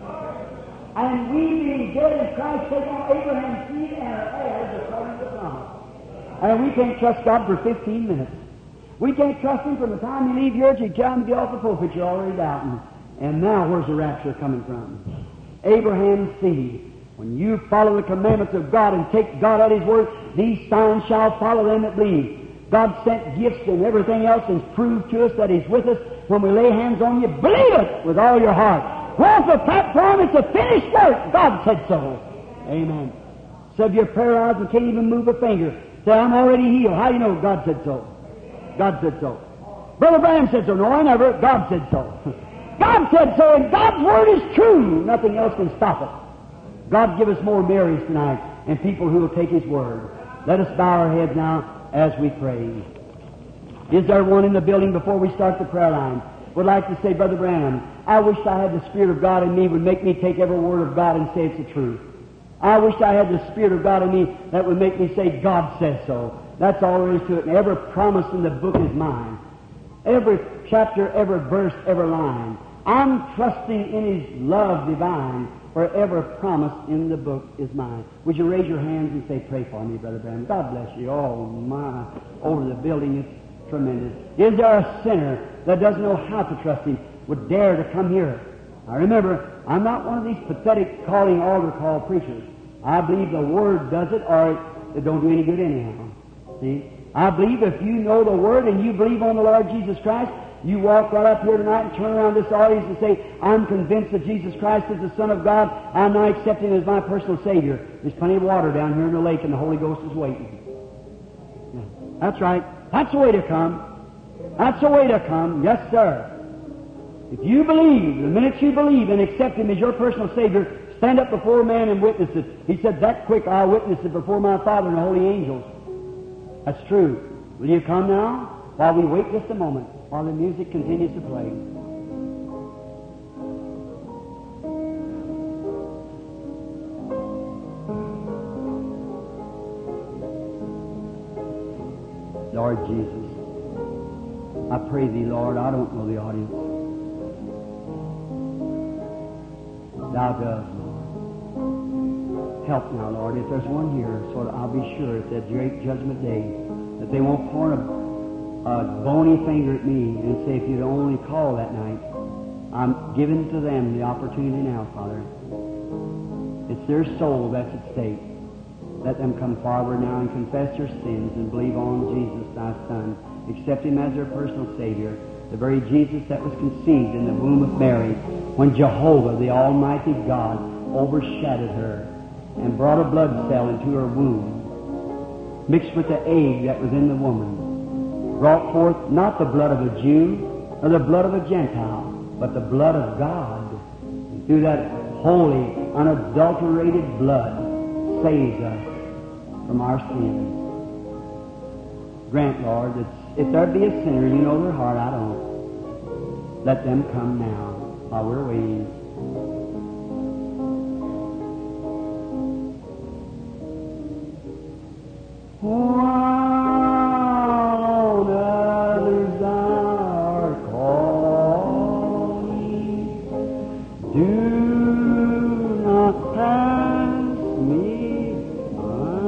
And we, being dead in Christ, take on Abraham's seed and are heirs according to the promise. And we can't trust God for 15 minutes. We can't trust Him from the time you leave your church, you come to get off the pulpit, you're already doubting. And now, where's the rapture coming from? Abraham's seed. When you follow the commandments of God and take God at His word, these signs shall follow them that believe. God sent gifts and everything else and proved to us that He's with us. When we lay hands on you, believe it with all your heart. Well, the platform, it's a finished work. God said so. Amen. So if you're paralyzed and can't even move a finger, say, I'm already healed. How do you know? God said so. God said so. Brother Branham said so. No, I never. God said so. God said so, and God's word is true. Nothing else can stop it. God give us more Marys tonight and people who will take His word. Let us bow our heads now as we pray. Is there one in the building before we start the prayer line? Would like to say, Brother Branham, I wish I had the Spirit of God in me would make me take every word of God and say it's the truth. I wish I had the Spirit of God in me that would make me say, God says so. That's all there is to it. And every promise in the book is mine. Every chapter, every verse, every line. I'm trusting in His love divine, for every promise in the book is mine. Would you raise your hands and say, pray for me, Brother Branham? God bless you. Oh, my. Over the building, it's tremendous. Is there a sinner that doesn't know how to trust Him, would dare to come here? Now remember, I'm not one of these pathetic calling altar call preachers. I believe the Word does it, or it don't do any good anyhow. See? I believe if you know the Word and you believe on the Lord Jesus Christ, you walk right up here tonight and turn around this audience and say, I'm convinced that Jesus Christ is the Son of God. I'm not accepting Him as my personal Savior. There's plenty of water down here in the lake and the Holy Ghost is waiting. Yeah. That's right. That's the way to come. That's the way to come. Yes, sir. If you believe, the minute you believe and accept Him as your personal Savior, stand up before man and witness it. He said, that quick I'll witness it before my Father and the holy angels. That's true. Will you come now? While we wait just a moment, while the music continues to play. Lord Jesus, I pray Thee, Lord, I don't know the audience. Thou dost, Lord. Help now, Lord. If there's one here, so that I'll be sure at that great judgment day that they won't point a bony finger at me and say, if you'd only call that night. I'm giving to them the opportunity now, Father. It's their soul that's at stake. Let them come forward now and confess their sins and believe on Jesus, Thy Son. Accept Him as their personal Savior. The very Jesus that was conceived in the womb of Mary when Jehovah, the Almighty God, overshadowed her and brought a blood cell into her womb, mixed with the egg that was in the woman, brought forth not the blood of a Jew or the blood of a Gentile, but the blood of God. And through that holy, unadulterated blood saves us from our sins. Grant, Lord, that if there be a sinner, you know their heart, I don't. Let them come now while we're waiting. While others are calling, do not pass me by.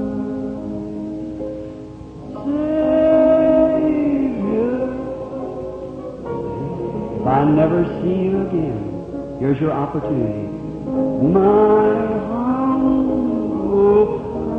Savior, if I never see you again, here's your opportunity. My humble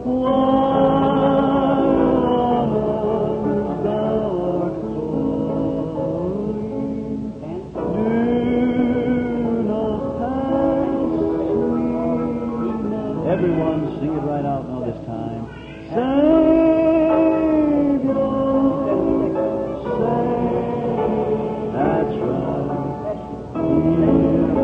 Everyone sing it right out now this time. Savior, Savior, that's right. Hear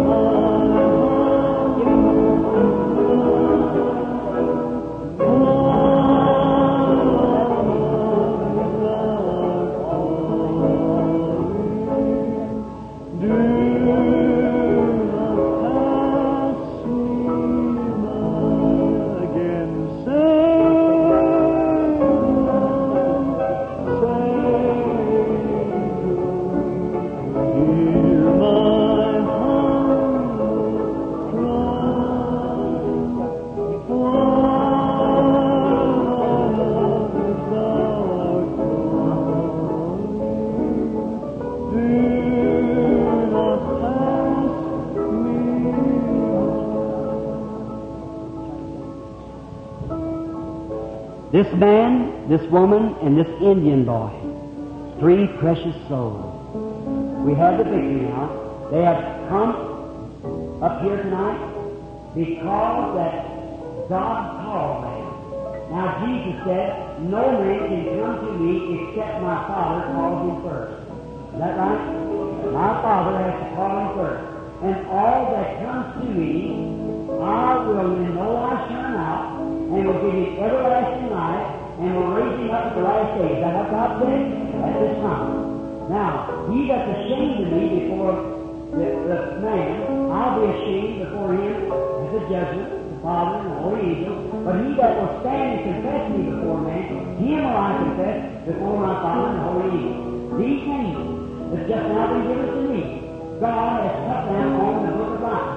This man, this woman, and this Indian boy, three precious souls. We have the picture now. They have come up here tonight because that God called them. Now Jesus said, no man can come to me except my Father calls him first. Is that right? My Father has to call him first. And all that comes to me, I will in no wise turn out, and will give him everlasting life, and will raise him up at the last day. Is that what God said? At this time. Now, he that's ashamed of me before the man, I'll be ashamed before him as a judgment, the Father and the Holy Angels. But he that will stand and confess me before man, him will I confess before my Father and the Holy Angels. These names that's just now been given to me, God has put them on the book of life.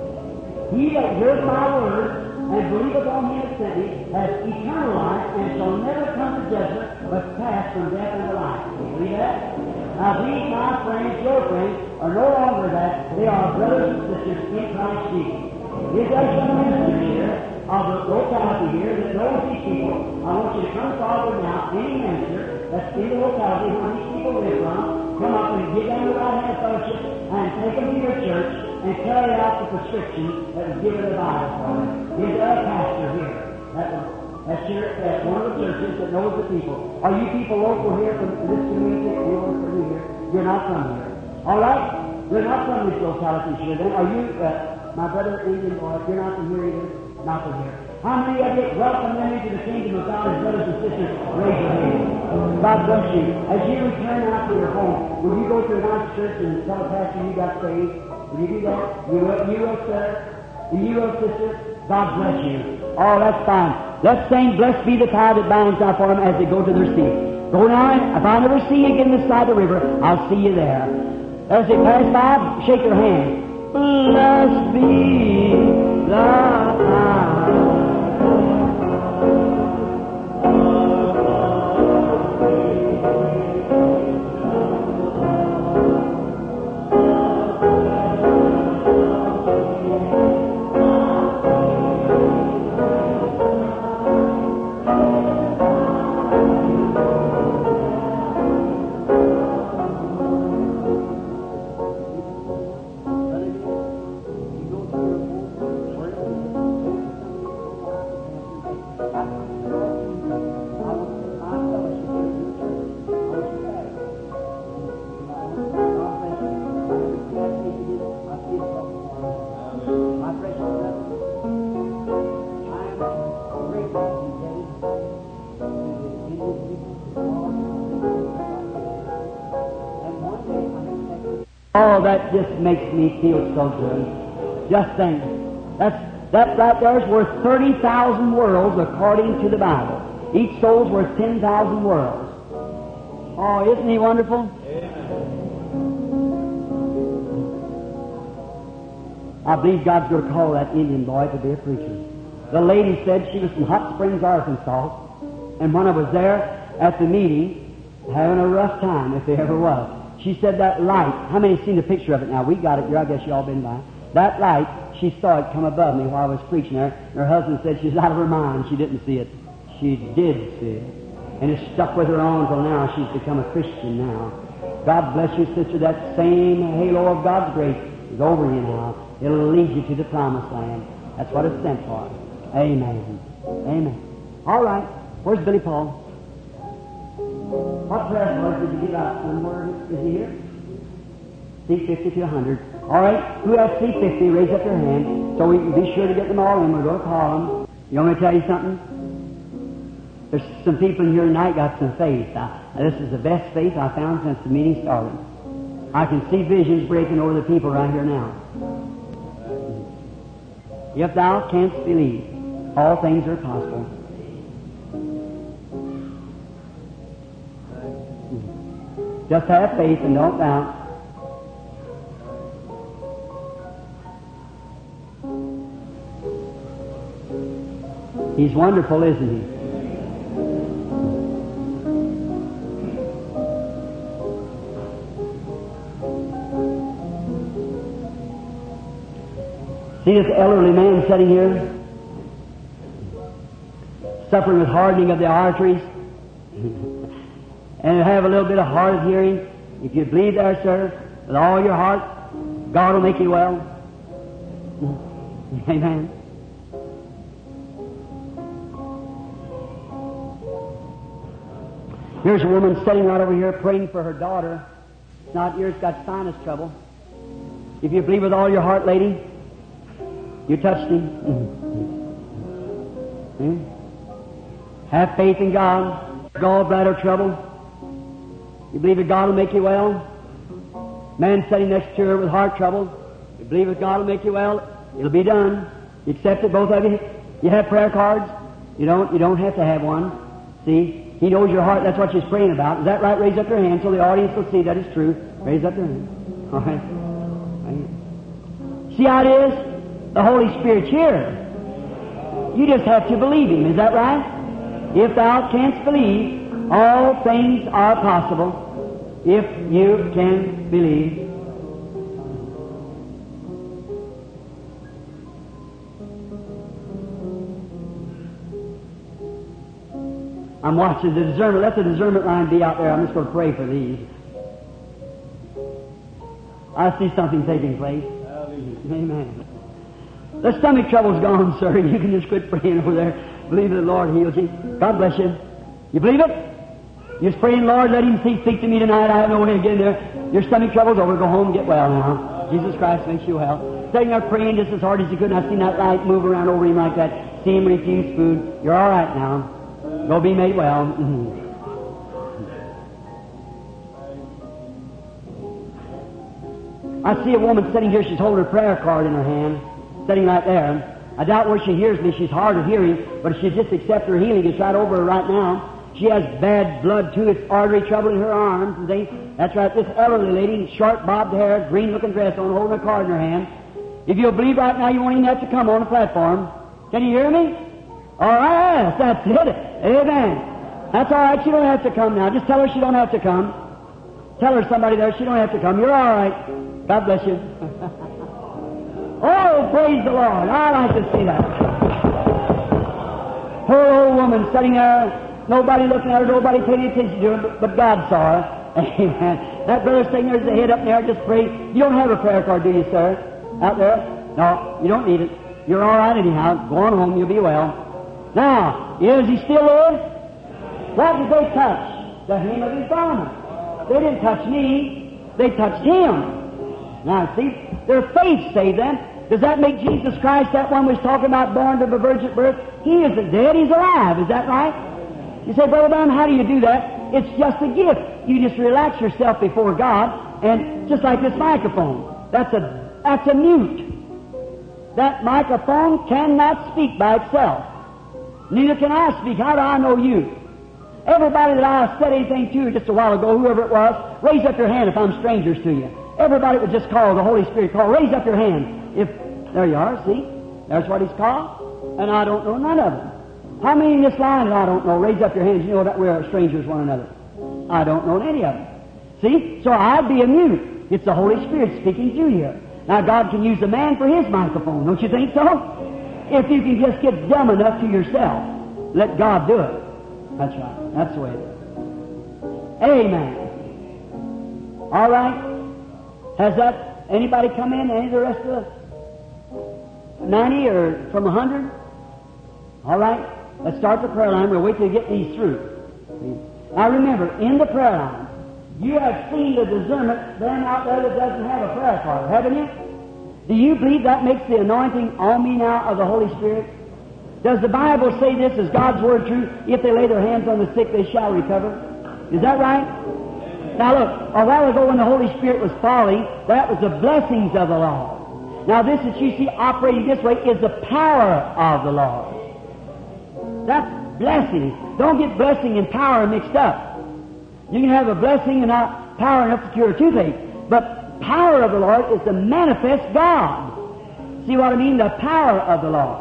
He that hears my word and believeth on him that sent me has eternal life and shall never come to judgment, but pass from death unto life. Do you believe that? Now these, my friends, your friends, are no longer that. They are brothers and sisters in Christ Jesus. If there's some minister here of the locality here that knows these people, I want you to come forward now, any minister that's in the locality where these people live from, come up and give them the right hand of fellowship and take them to your church and carry out the prescription that was given in the Bible for them. Here's a pastor here. That's here at one of the churches that knows the people. Are you people local here from this community? You're from here. You're not from here. All right? You're not from this locality here. Then are you, my brother Indian boy? You're not from here either. Not from here. How many of you welcome them into the kingdom of God as brothers and sisters? Raise your hand. God bless you. As you return out to your home, will you go to a nice church and tell the pastor you got saved? Will you do that? You will, sir. And you will, sister. God bless you. Oh, that's fine. Let's sing, blessed be the tie that binds now for them as they go to their seat. Go now, if I never see you again this side of the river, I'll see you there. As they pass by, shake your hand. Blessed be the tie. Oh, that just makes me feel so good. Just think, that right there is worth 30,000 worlds according to the Bible. Each soul's worth 10,000 worlds. Oh, isn't he wonderful? I believe God's going to call that Indian boy to be a preacher. The lady said she was from Hot Springs, Arkansas, and when I was there at the meeting, having a rough time, if there ever was, she said that light, how many have seen the picture of it now? We got it here, I guess you all been by. That light she saw it come above me while I was preaching there. And her husband said she's out of her mind. She didn't see it. She did see it. And it's stuck with her on until now. She's become a Christian now. God bless you, sister. That same halo of God's grace is over you now. It'll lead you to the promised land. That's what it's sent for. Amen. Amen. All right. Where's Billy Paul? What prayer cards did you give out somewhere? Is he here? C50 to 100. All right. Who has C50? Raise up your hand so we can be sure to get them all in. We're going to call them. You want me to tell you something? There's some people in here tonight got some faith. This is the best faith I found since the meeting started. I can see visions breaking over the people right here now. If thou canst believe, all things are possible. Just have faith and don't doubt. He's wonderful, isn't he? See this elderly man sitting here, suffering with hardening of the arteries, and have a little bit of hard of hearing. If you believe there, sir, with all your heart, God will make you well. Amen. Here's a woman sitting right over here praying for her daughter. It's not yours, got sinus trouble. If you believe with all your heart, lady, you touched him. Have faith in God. Gallbladder trouble. You believe that God will make you well? Man sitting next to her with heart trouble. You believe that God will make you well? It'll be done. You accept it, both of you? You have prayer cards? You don't have to have one. See? He knows your heart. That's what she's praying about. Is that right? Raise up your hand so the audience will see that it's true. Raise up your hand. All right. See how it is? The Holy Spirit's here. You just have to believe Him. Is that right? If thou canst believe, all things are possible. If you can believe. I'm watching the discernment. Let the discernment line be out there. I'm just going to pray for these. I see something taking place. Amen. The stomach trouble's gone, sir. You can just quit praying over there. Believe that the Lord heals you. God bless you. You believe it? You're just praying, Lord, let Him speak to me tonight. I have no way of getting there. Your stomach trouble's over. Go home and get well now. Jesus Christ makes you well. Sitting there praying just as hard as you could, and I seen that light move around over him like that. See him refuse food. You're all right now. Go be made well. I see a woman sitting here. She's holding a prayer card in her hand, sitting right there. I doubt where she hears me. She's hard of hearing, but if she just accepts her healing, it's right over her right now. She has bad blood too. It's artery trouble in her arms and things. That's right. This elderly lady, short bobbed hair, green looking dress on, holding a card in her hand. If you'll believe right now, you won't even have to come on the platform. Can you hear me? All right, that's it. Amen. That's all right. She don't have to come now. Just tell her she don't have to come. Tell her somebody there she don't have to come. You're all right. God bless you. Oh, praise the Lord. I like to see that. Poor old woman sitting there, nobody looking at her, nobody paying attention to her, but God saw her. Amen. That brother sitting there with the head up there, just pray. You don't have a prayer card, do you, sir? Out there? No, you don't need it. You're all right anyhow. Go on home, you'll be well. Now, is he still there? What did they touch? The hem of his garment. They didn't touch me. They touched him. Now, see, their faith saved them. Does that make Jesus Christ, that one we was talking about, born of a virgin birth? He isn't dead. He's alive. Is that right? You say, Brother Brown, how do you do that? It's just a gift. You just relax yourself before God, and just like this microphone. That's a mute. That microphone cannot speak by itself. Neither can I speak. How do I know you? Everybody that I said anything to just a while ago, whoever it was, raise up your hand if I'm strangers to you. Everybody would just call, the Holy Spirit call, raise up your hand. If, there you are, see? There's what He's called. And I don't know none of them. How many in this line that I don't know? Raise up your hands. You know that we're strangers one another. I don't know any of them. See? So I'd be a mute. It's the Holy Spirit speaking through you. Now God can use a man for his microphone, don't you think so? If you can just get dumb enough to yourself, let God do it. That's right. That's the way it is. Amen. All right. Has that anybody come in? Any of the rest of the 90 or from 100? All right. Let's start the prayer line. We'll wait till we get these through. Now remember, in the prayer line, you have seen the discernment then out there that doesn't have a prayer card, haven't you? Do you believe that makes the anointing on me now of the Holy Spirit? Does the Bible say this, is God's Word true? If they lay their hands on the sick, they shall recover. Is that right? Now look, a while ago when the Holy Spirit was falling, that was the blessings of the Lord. Now this that you see operating this way is the power of the Lord. That's blessing. Don't get blessing and power mixed up. You can have a blessing and not power enough to cure a toothache. But power of the Lord is to manifest God. See what I mean? The power of the Lord.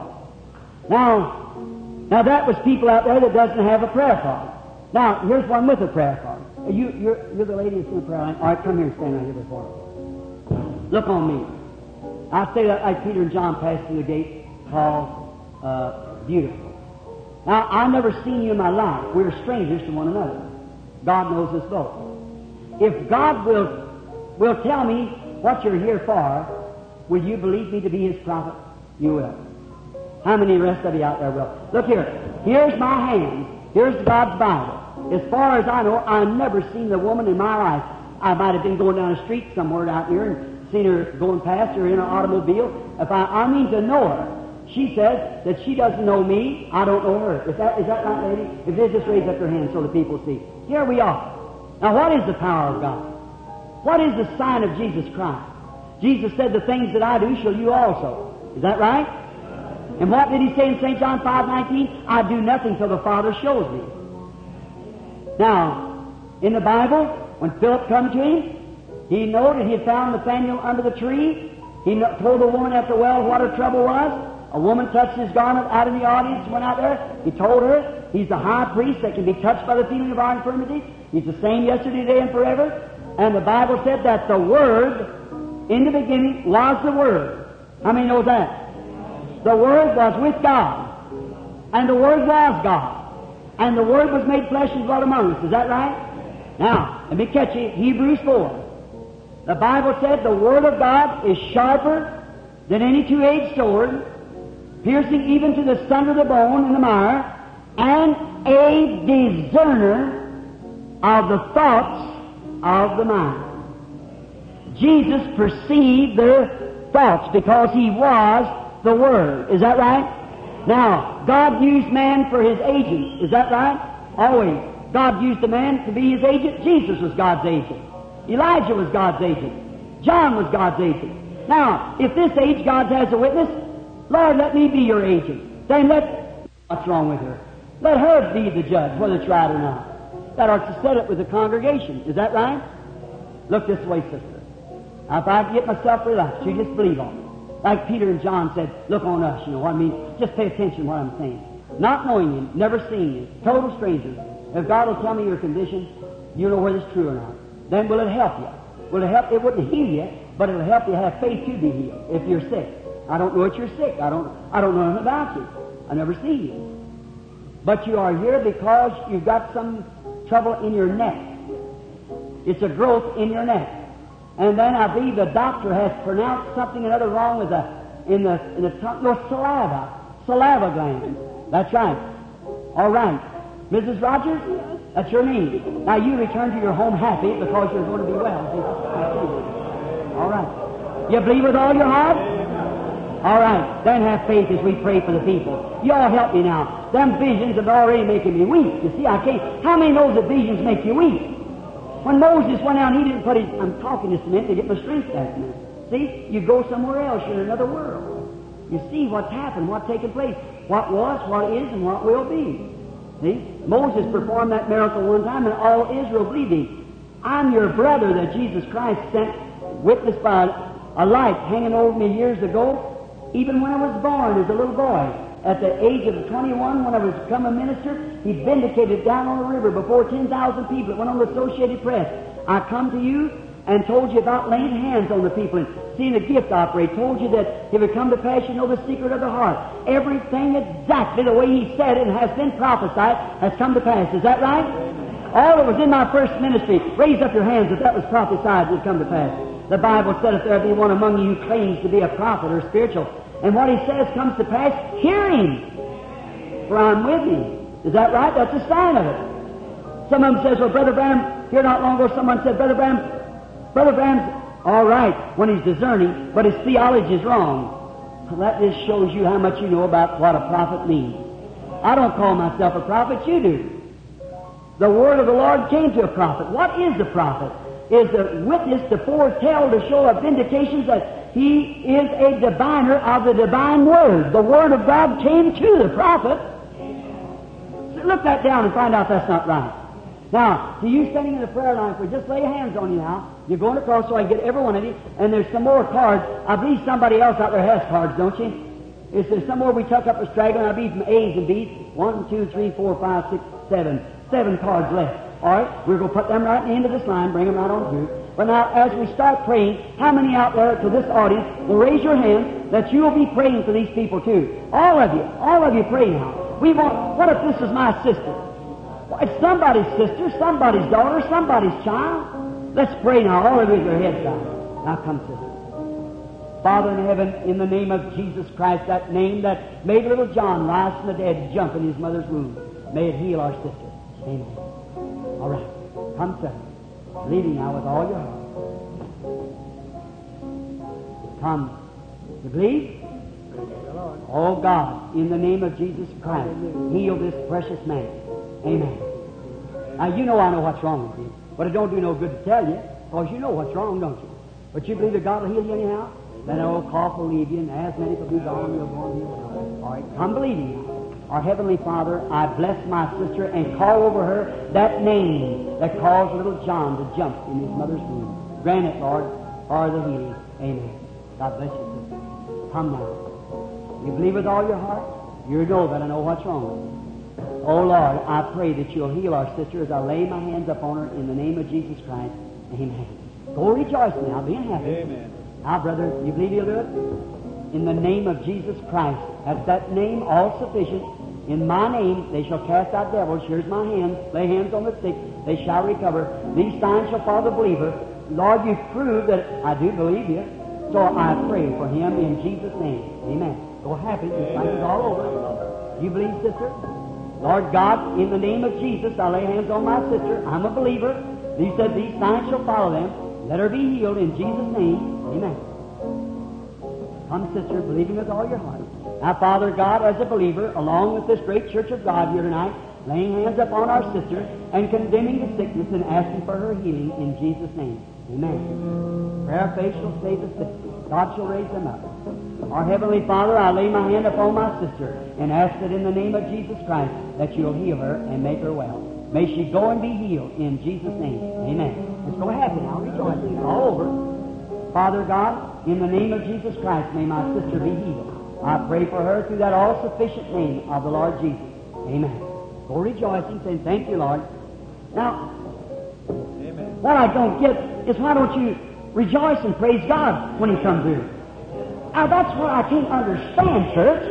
Now that was people out there that doesn't have a prayer card. Now, here's one with a prayer card. You're the lady that's in the prayer line. All right, come here and stand right here before me. Look on me. I say that like Peter and John passed through the gate called Beautiful. Now, I've never seen you in my life. We're strangers to one another. God knows us both. If God will tell me what you're here for, will you believe me to be His prophet? You will. How many rest of you out there will? Look here. Here's my hand. Here's God's Bible. As far as I know, I've never seen a woman in my life. I might have been going down the street somewhere out here and seen her going past or in an automobile. If I mean to know her. She says that she doesn't know me, I don't know her. Is that right, lady? If they just raise up their hands so the people see. Here we are. Now what is the power of God? What is the sign of Jesus Christ? Jesus said, the things that I do shall you also. Is that right? And what did He say in St. John 5:19? I do nothing till the Father shows me. Now, in the Bible, when Philip come to him, he knew that he had found Nathanael under the tree. He told the woman at the well what her trouble was. A woman touched his garment out in the audience, went out there. He told her He's the high priest that can be touched by the feeling of our infirmities. He's the same yesterday, today, and forever. And the Bible said that the Word, in the beginning, was the Word. How many knows that? The Word was with God. And the Word was God. And the Word was made flesh and dwelt among us. Is that right? Now, let me catch you. Hebrews 4. The Bible said the Word of God is sharper than any two-edged sword, piercing even to the center of the bone and the mire, and a discerner of the thoughts of the mind. Jesus perceived their thoughts because He was the Word. Is that right? Now, God used man for His agent. Is that right? Always. God used a man to be His agent. Jesus was God's agent. Elijah was God's agent. John was God's agent. Now, if this age God has a witness, Lord, let me be your agent. Then what's wrong with her? Let her be the judge, whether it's right or not. That ought to set it with the congregation. Is that right? Look this way, sister. Now, if I get myself relaxed, you just believe on me. Like Peter and John said, look on us, you know what I mean? Just pay attention to what I'm saying. Not knowing you, never seeing you, total strangers. If God will tell me your condition, you know whether it's true or not. Then will it help you? Will it help? It wouldn't heal you, but it'll help you have faith to be healed if you're sick. I don't know that you're sick. I don't know nothing about you. I never see you. But you are here because you've got some trouble in your neck. It's a growth in your neck. And then I believe the doctor has pronounced something or other wrong with in the tongue. No, saliva gland. That's right. All right. Mrs. Rogers, that's your name. Now you return to your home happy because you're going to be well. All right. You believe with all your heart? All right. Then have faith as we pray for the people. You all help me now. Them visions are already making me weak. You see, I can't. How many knows that visions make you weak? When Moses went out, he didn't put his... I'm talking just a minute to get my strength back now. See? You go somewhere else. You're in another world. You see what's happened, what's taken place, what was, what is, and what will be. See? Moses performed that miracle one time, and all Israel believed him. I'm your brother that Jesus Christ sent, witnessed by a light hanging over me years ago, even when I was born as a little boy. At the age of 21, when I was become a minister, He vindicated down on the river before 10,000 people. It went on the Associated Press. I come to you and told you about laying hands on the people and seeing the gift operate, told you that if it come to pass, you know the secret of the heart. Everything exactly the way He said it and has been prophesied has come to pass. Is that right? All that was in my first ministry, raise up your hands if that was prophesied would come to pass. The Bible said if there be one among you who claims to be a prophet or spiritual, and what he says comes to pass, hear him, for I'm with him. Is that right? That's a sign of it. Some of them says, well, Brother Branham, here not long ago someone said, Brother Branham's all right when he's discerning, but his theology is wrong. Well, that just shows you how much you know about what a prophet means. I don't call myself a prophet, you do. The word of the Lord came to a prophet. What is a prophet? Is a witness to foretell, to show of vindications that he is a diviner of the divine word. The word of God came to the prophet. So look that down and find out that's not right. Now, to you standing in the prayer line, if we just lay hands on you now, you're going across so I can get every one of you, and there's some more cards. I believe somebody else out there has cards, don't you? Is there somewhere we tuck up a straggler? I believe from A's and B's. 1, 2, 3, 4, 5, 6, 7. 7 cards left. All right, we're going to put them right at the end of this line, bring them right on through. But now, as we start praying, how many out there to this audience will raise your hand that you will be praying for these people too? All of you pray now. What if this is my sister? Well, it's somebody's sister, somebody's daughter, somebody's child. Let's pray now, all of you with your heads down. Now come, sister. Father in heaven, in the name of Jesus Christ, that name that made little John rise from the dead, jump in his mother's womb, may it heal our sister. Amen. All right, come, sir. Believing now with all your heart. Come. You believe? Oh God, in the name of Jesus Christ, heal this precious man. Amen. Now you know I know what's wrong with you, but it don't do no good to tell you, because you know what's wrong, don't you? But you believe that God will heal you anyhow? That old cough will leave you, and as many will be gone, you'll go and heal. All right, come believing now. Our Heavenly Father, I bless my sister and call over her that name that caused little John to jump in his mother's womb. Grant it, Lord, for the healing. Amen. God bless you, sister. Come now. You believe with all your heart? You know that I know what's wrong with you. Oh, Lord, I pray that you'll heal our sister as I lay my hands upon her in the name of Jesus Christ. Amen. Go rejoice now, being happy. Amen. Now, brother, you believe you'll do it? In the name of Jesus Christ. That's that name all sufficient. In my name they shall cast out devils. Here's my hands. Lay hands on the sick. They shall recover. These signs shall follow the believer. Lord, you've proved that I do believe you. So I pray for him in Jesus' name. Amen. Go happy. This life is all over. You believe, sister? Lord God, in the name of Jesus, I lay hands on my sister. I'm a believer. He said these signs shall follow them. Let her be healed in Jesus' name. Amen. Come, sister, believing with all your heart. Now, Father God, as a believer, along with this great church of God here tonight, laying hands upon our sister and condemning the sickness and asking for her healing in Jesus' name. Amen. Prayer of faith shall save the sick. God shall raise them up. Our Heavenly Father, I lay my hand upon my sister and ask that in the name of Jesus Christ that you'll heal her and make her well. May she go and be healed in Jesus' name. Amen. Let's go happy now. Rejoice. It's all over. Father God, in the name of Jesus Christ, may my sister be healed. I pray for her through that all-sufficient name of the Lord Jesus. Amen. Go rejoicing, saying, thank you, Lord. Now, amen. What I don't get is why don't you rejoice and praise God when He comes through? Now, that's what I can't understand, church.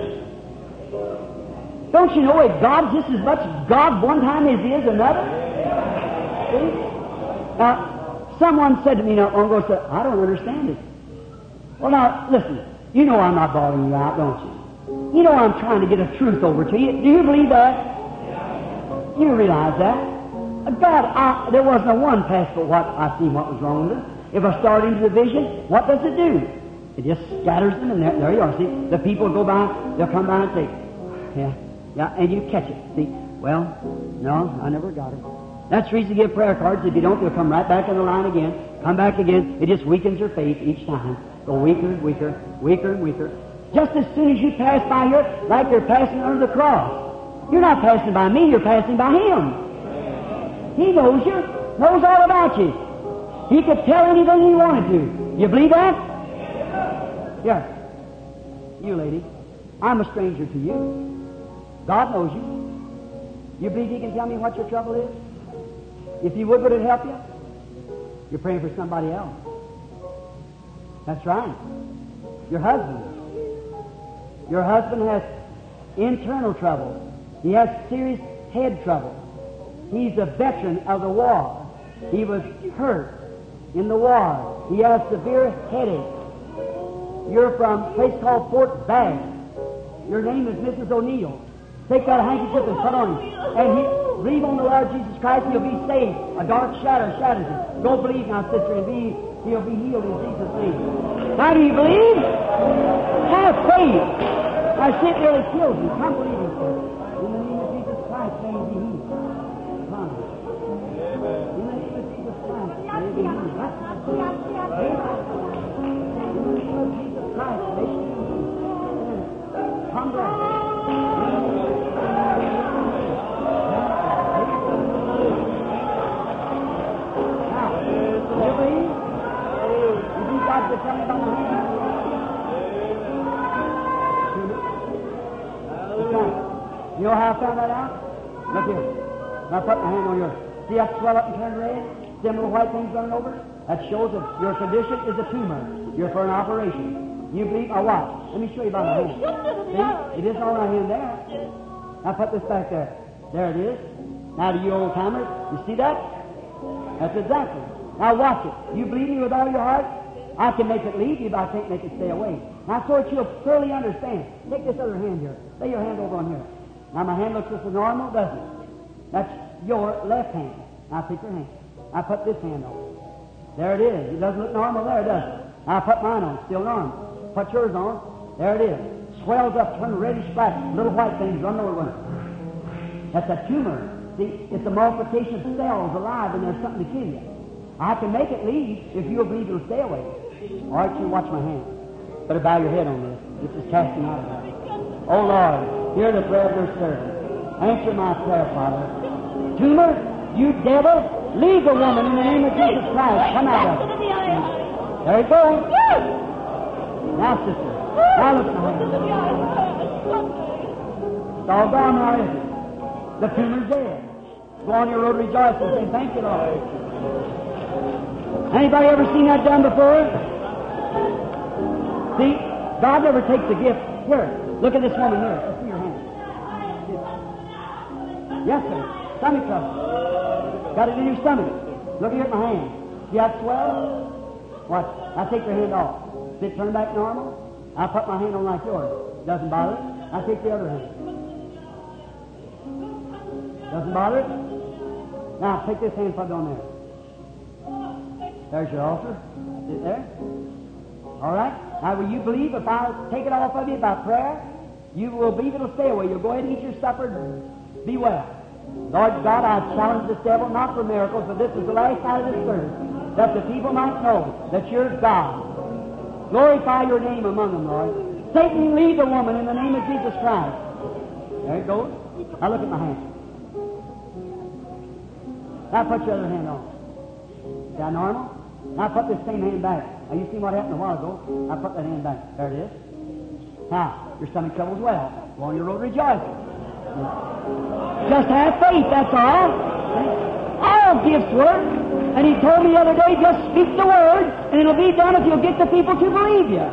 Don't you know that God's just as much God one time as He is another? See? Now, someone said to me not long ago, I don't understand it. Well, now, listen. You know I'm not bawling you out, don't you? You know I'm trying to get a truth over to you. Do you believe that? You realize that? God, there wasn't a one passed but what I seen what was wrong with it. If I start into division, what does it do? It just scatters them, and there you are. See, the people go by, they'll come by and say, yeah, and you catch it. See, well, no, I never got it. That's the reason you give prayer cards. If you don't, they'll come right back in the line again, come back again. It just weakens your faith each time. Go weaker and weaker, weaker and weaker. Just as soon as you pass by here, like you're passing under the cross. You're not passing by me, you're passing by Him. He knows you, knows all about you. He could tell anything He wanted to. You believe that? Yeah. You lady, I'm a stranger to you. God knows you. You believe He can tell me what your trouble is? If He would it help you? You're praying for somebody else. That's right. Your husband. Your husband has internal trouble. He has serious head trouble. He's a veteran of the war. He was hurt in the war. He has severe headache. You're from a place called Fort Bragg. Your name is Mrs. O'Neill. Take that handkerchief and put on him. And believe on the Lord Jesus Christ, and you'll be saved. A dark shadow shadows him. Go believe now, sister, and he'll be healed in Jesus' name. Now, do you believe? Have faith. I sit there and kills you. Come believe him, sir. In the name of Jesus Christ, may you be healed. Come. In the name of Jesus Christ, may you be healed. That's what I'm saying. In the name of Jesus Christ, may you be healed. Come back. To tell me about the hand. You know how I found that out? Look here. Now put my hand on yours. See that swell up and turn red? Them little white things running over? That shows that your condition is a tumor. You're for an operation. You believe or what? Let me show you about my hand. See? It is all right in there. Now put this back there. There it is. Now to you old timers, you see that? That's exactly. Now watch it. You believe me with all your heart? I can make it leave you, but I can't make it stay away. Now, so that you'll thoroughly understand. Take this other hand here. Lay your hand over on here. Now, my hand looks just normal, doesn't it? That's your left hand. Now, take your hand. I put this hand on. There it is. It doesn't look normal there, does it? Now, I put mine on. Still normal. Put yours on. There it is. Swells up, turns reddish black. Little white things run over one. That's a tumor. See, it's a multiplication of cells alive, and there's something to kill you. I can make it leave if you'll believe it'll stay away. All right, you watch my hand. Better bow your head on this. This is casting out of it. Oh, Lord, hear the prayer of your servant. Answer my prayer, Father. Tumor, you devil, leave the woman in the name of Jesus Christ. Come out of it. There you go. Now, sister, now look at my hand. It's all gone now, isn't it? The tumor's dead. Go on your road rejoicing and say, thank you, Lord. Anybody ever seen that done before? See, God never takes a gift. Here, look at this woman here. Let's see your hand. Yes, sir. Stomach trouble. Got it in your stomach. Look here at my hand. See that swell? Watch. I take your hand off. Does it turn back normal? I put my hand on like yours. Doesn't bother it. I take the other hand. Doesn't bother it? Now, take this hand, put it on there. There's your altar. Is it there? All right. Now, will you believe if I take it off of you by prayer? You will believe it'll stay away. You'll go ahead and eat your supper and be well. Lord God, I challenge this devil not for miracles, but this is the last night of this service, that the people might know that you're God. Glorify your name among them, Lord. Satan, leave the woman in the name of Jesus Christ. There it goes. Now look at my hand. Now put your other hand on. Is that normal? Now put this same hand back. Now you seen what happened a while ago. Now put that hand back. There it is. Now, your stomach trouble's well. Go on your road rejoicing. Just have faith, that's all. All gifts work. And he told me the other day, just speak the word, and it'll be done if you'll get the people to believe you.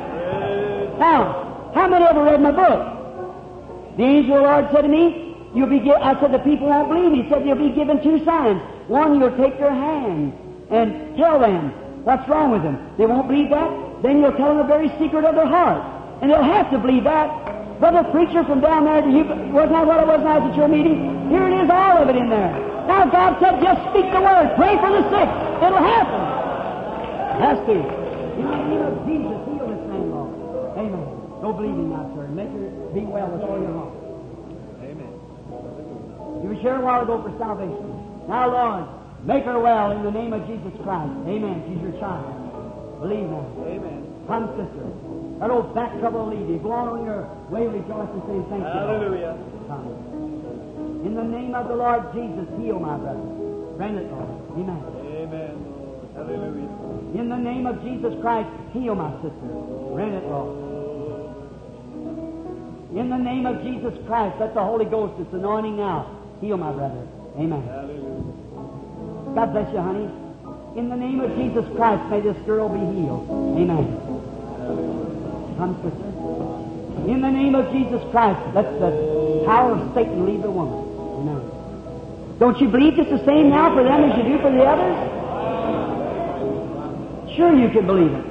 Now, how many ever read my book? The angel of the Lord said to me, I said, the people won't believe me. He said, you'll be given two signs. One, you'll take their hand and tell them what's wrong with them. They won't believe that. Then you'll tell them the very secret of their heart. And they'll have to believe that. Brother preacher from down there, wasn't that what it was now at your meeting? Here it is, all of it in there. Now God said, just speak the word. Pray for the sick. It'll happen. It has to. In the name of Jesus, heal this man, Lord. Amen. Don't believe him now, sir. Make her be well with all your heart. Amen. You were sharing a while ago for salvation. Now, Lord, make her well in the name of Jesus Christ. Amen. She's your child. Believe now. Amen. Come, sister. That old back trouble will leave you. Go on your way rejoicing, saying thank you. Hallelujah. Come. In the name of the Lord Jesus, heal my brother. Grant it, Lord. Amen. Amen. Hallelujah. In the name of Jesus Christ, heal my sister. Grant it, Lord. In the name of Jesus Christ, let the Holy Ghost, it's anointing now. Heal my brother. Amen. Hallelujah. God bless you, honey. In the name of Jesus Christ, may this girl be healed. Amen. Come, sister. In the name of Jesus Christ, let the power of Satan leave the woman. Amen. Don't you believe it's the same now for them as you do for the others? Sure you can believe it.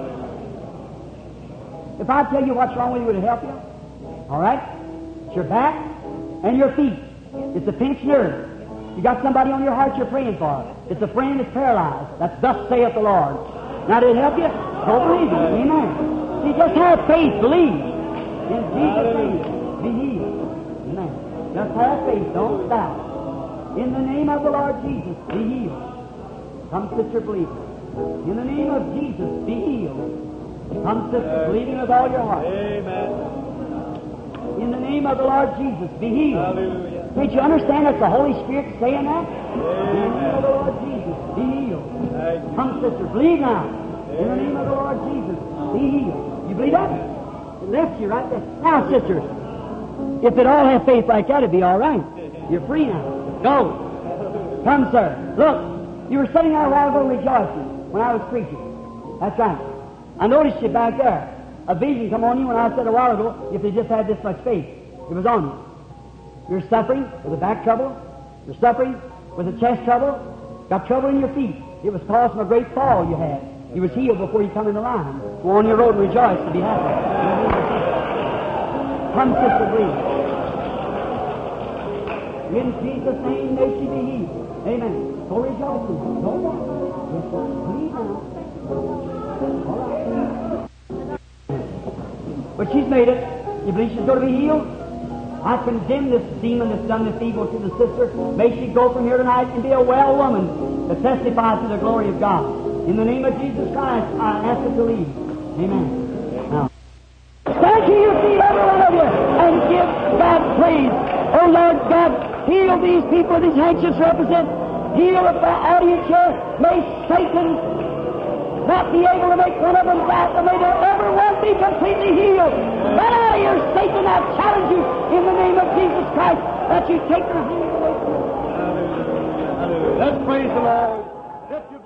If I tell you what's wrong with you, would it help you? All right? It's your back and your feet. It's a pinched nerve. You got somebody on your heart you're praying for. It's a friend that's paralyzed. That's thus saith the Lord. Now, did it help you? Don't believe it. Amen. See, just have faith. Believe. In Jesus' name, be healed. Amen. Just have faith. Don't doubt. In the name of the Lord Jesus, be healed. Come, sister, believe. In the name of Jesus, be healed. Come, sister, believing with all your heart. Amen. In the name of the Lord Jesus, be healed. Hallelujah. Can't you understand that's the Holy Spirit saying that? In the name of the Lord Jesus, be healed. Come, sister, believe now. In the name of the Lord Jesus, be healed. You believe that? It lifts you right there. Now, sisters, if it all have faith like that, it'd be all right. You're free now. Go. Come, sir. Look, you were sitting there a while ago rejoicing when I was preaching. That's right. I noticed you back there. A vision come on you when I said a while ago, if they just had this much faith. It was on you. You're suffering with a back trouble. You're suffering with a chest trouble. Got trouble in your feet. It was caused from a great fall you had. You was healed before you come in the line. Go on your road and rejoice and be happy. Come, sister, breathe. In Jesus' name, may she be healed. Amen. Go rejoice. Go on. Breathe now. All right. But she's made it. You believe she's going to be healed? I condemn this demon that's done this evil to the sister. May she go from here tonight and be a well woman that testifies to the glory of God. In the name of Jesus Christ, I ask her to leave. Amen. Now, stand to your feet, every one of you, and give God praise. Oh Lord God, heal these people these anxious represent. Heal the audience here. May Satan not be able to make one of them back, and may their every one be completely healed. Get out of here, Satan. I challenge you in the name of Jesus Christ that you take their hand away from them. Let's praise the Lord.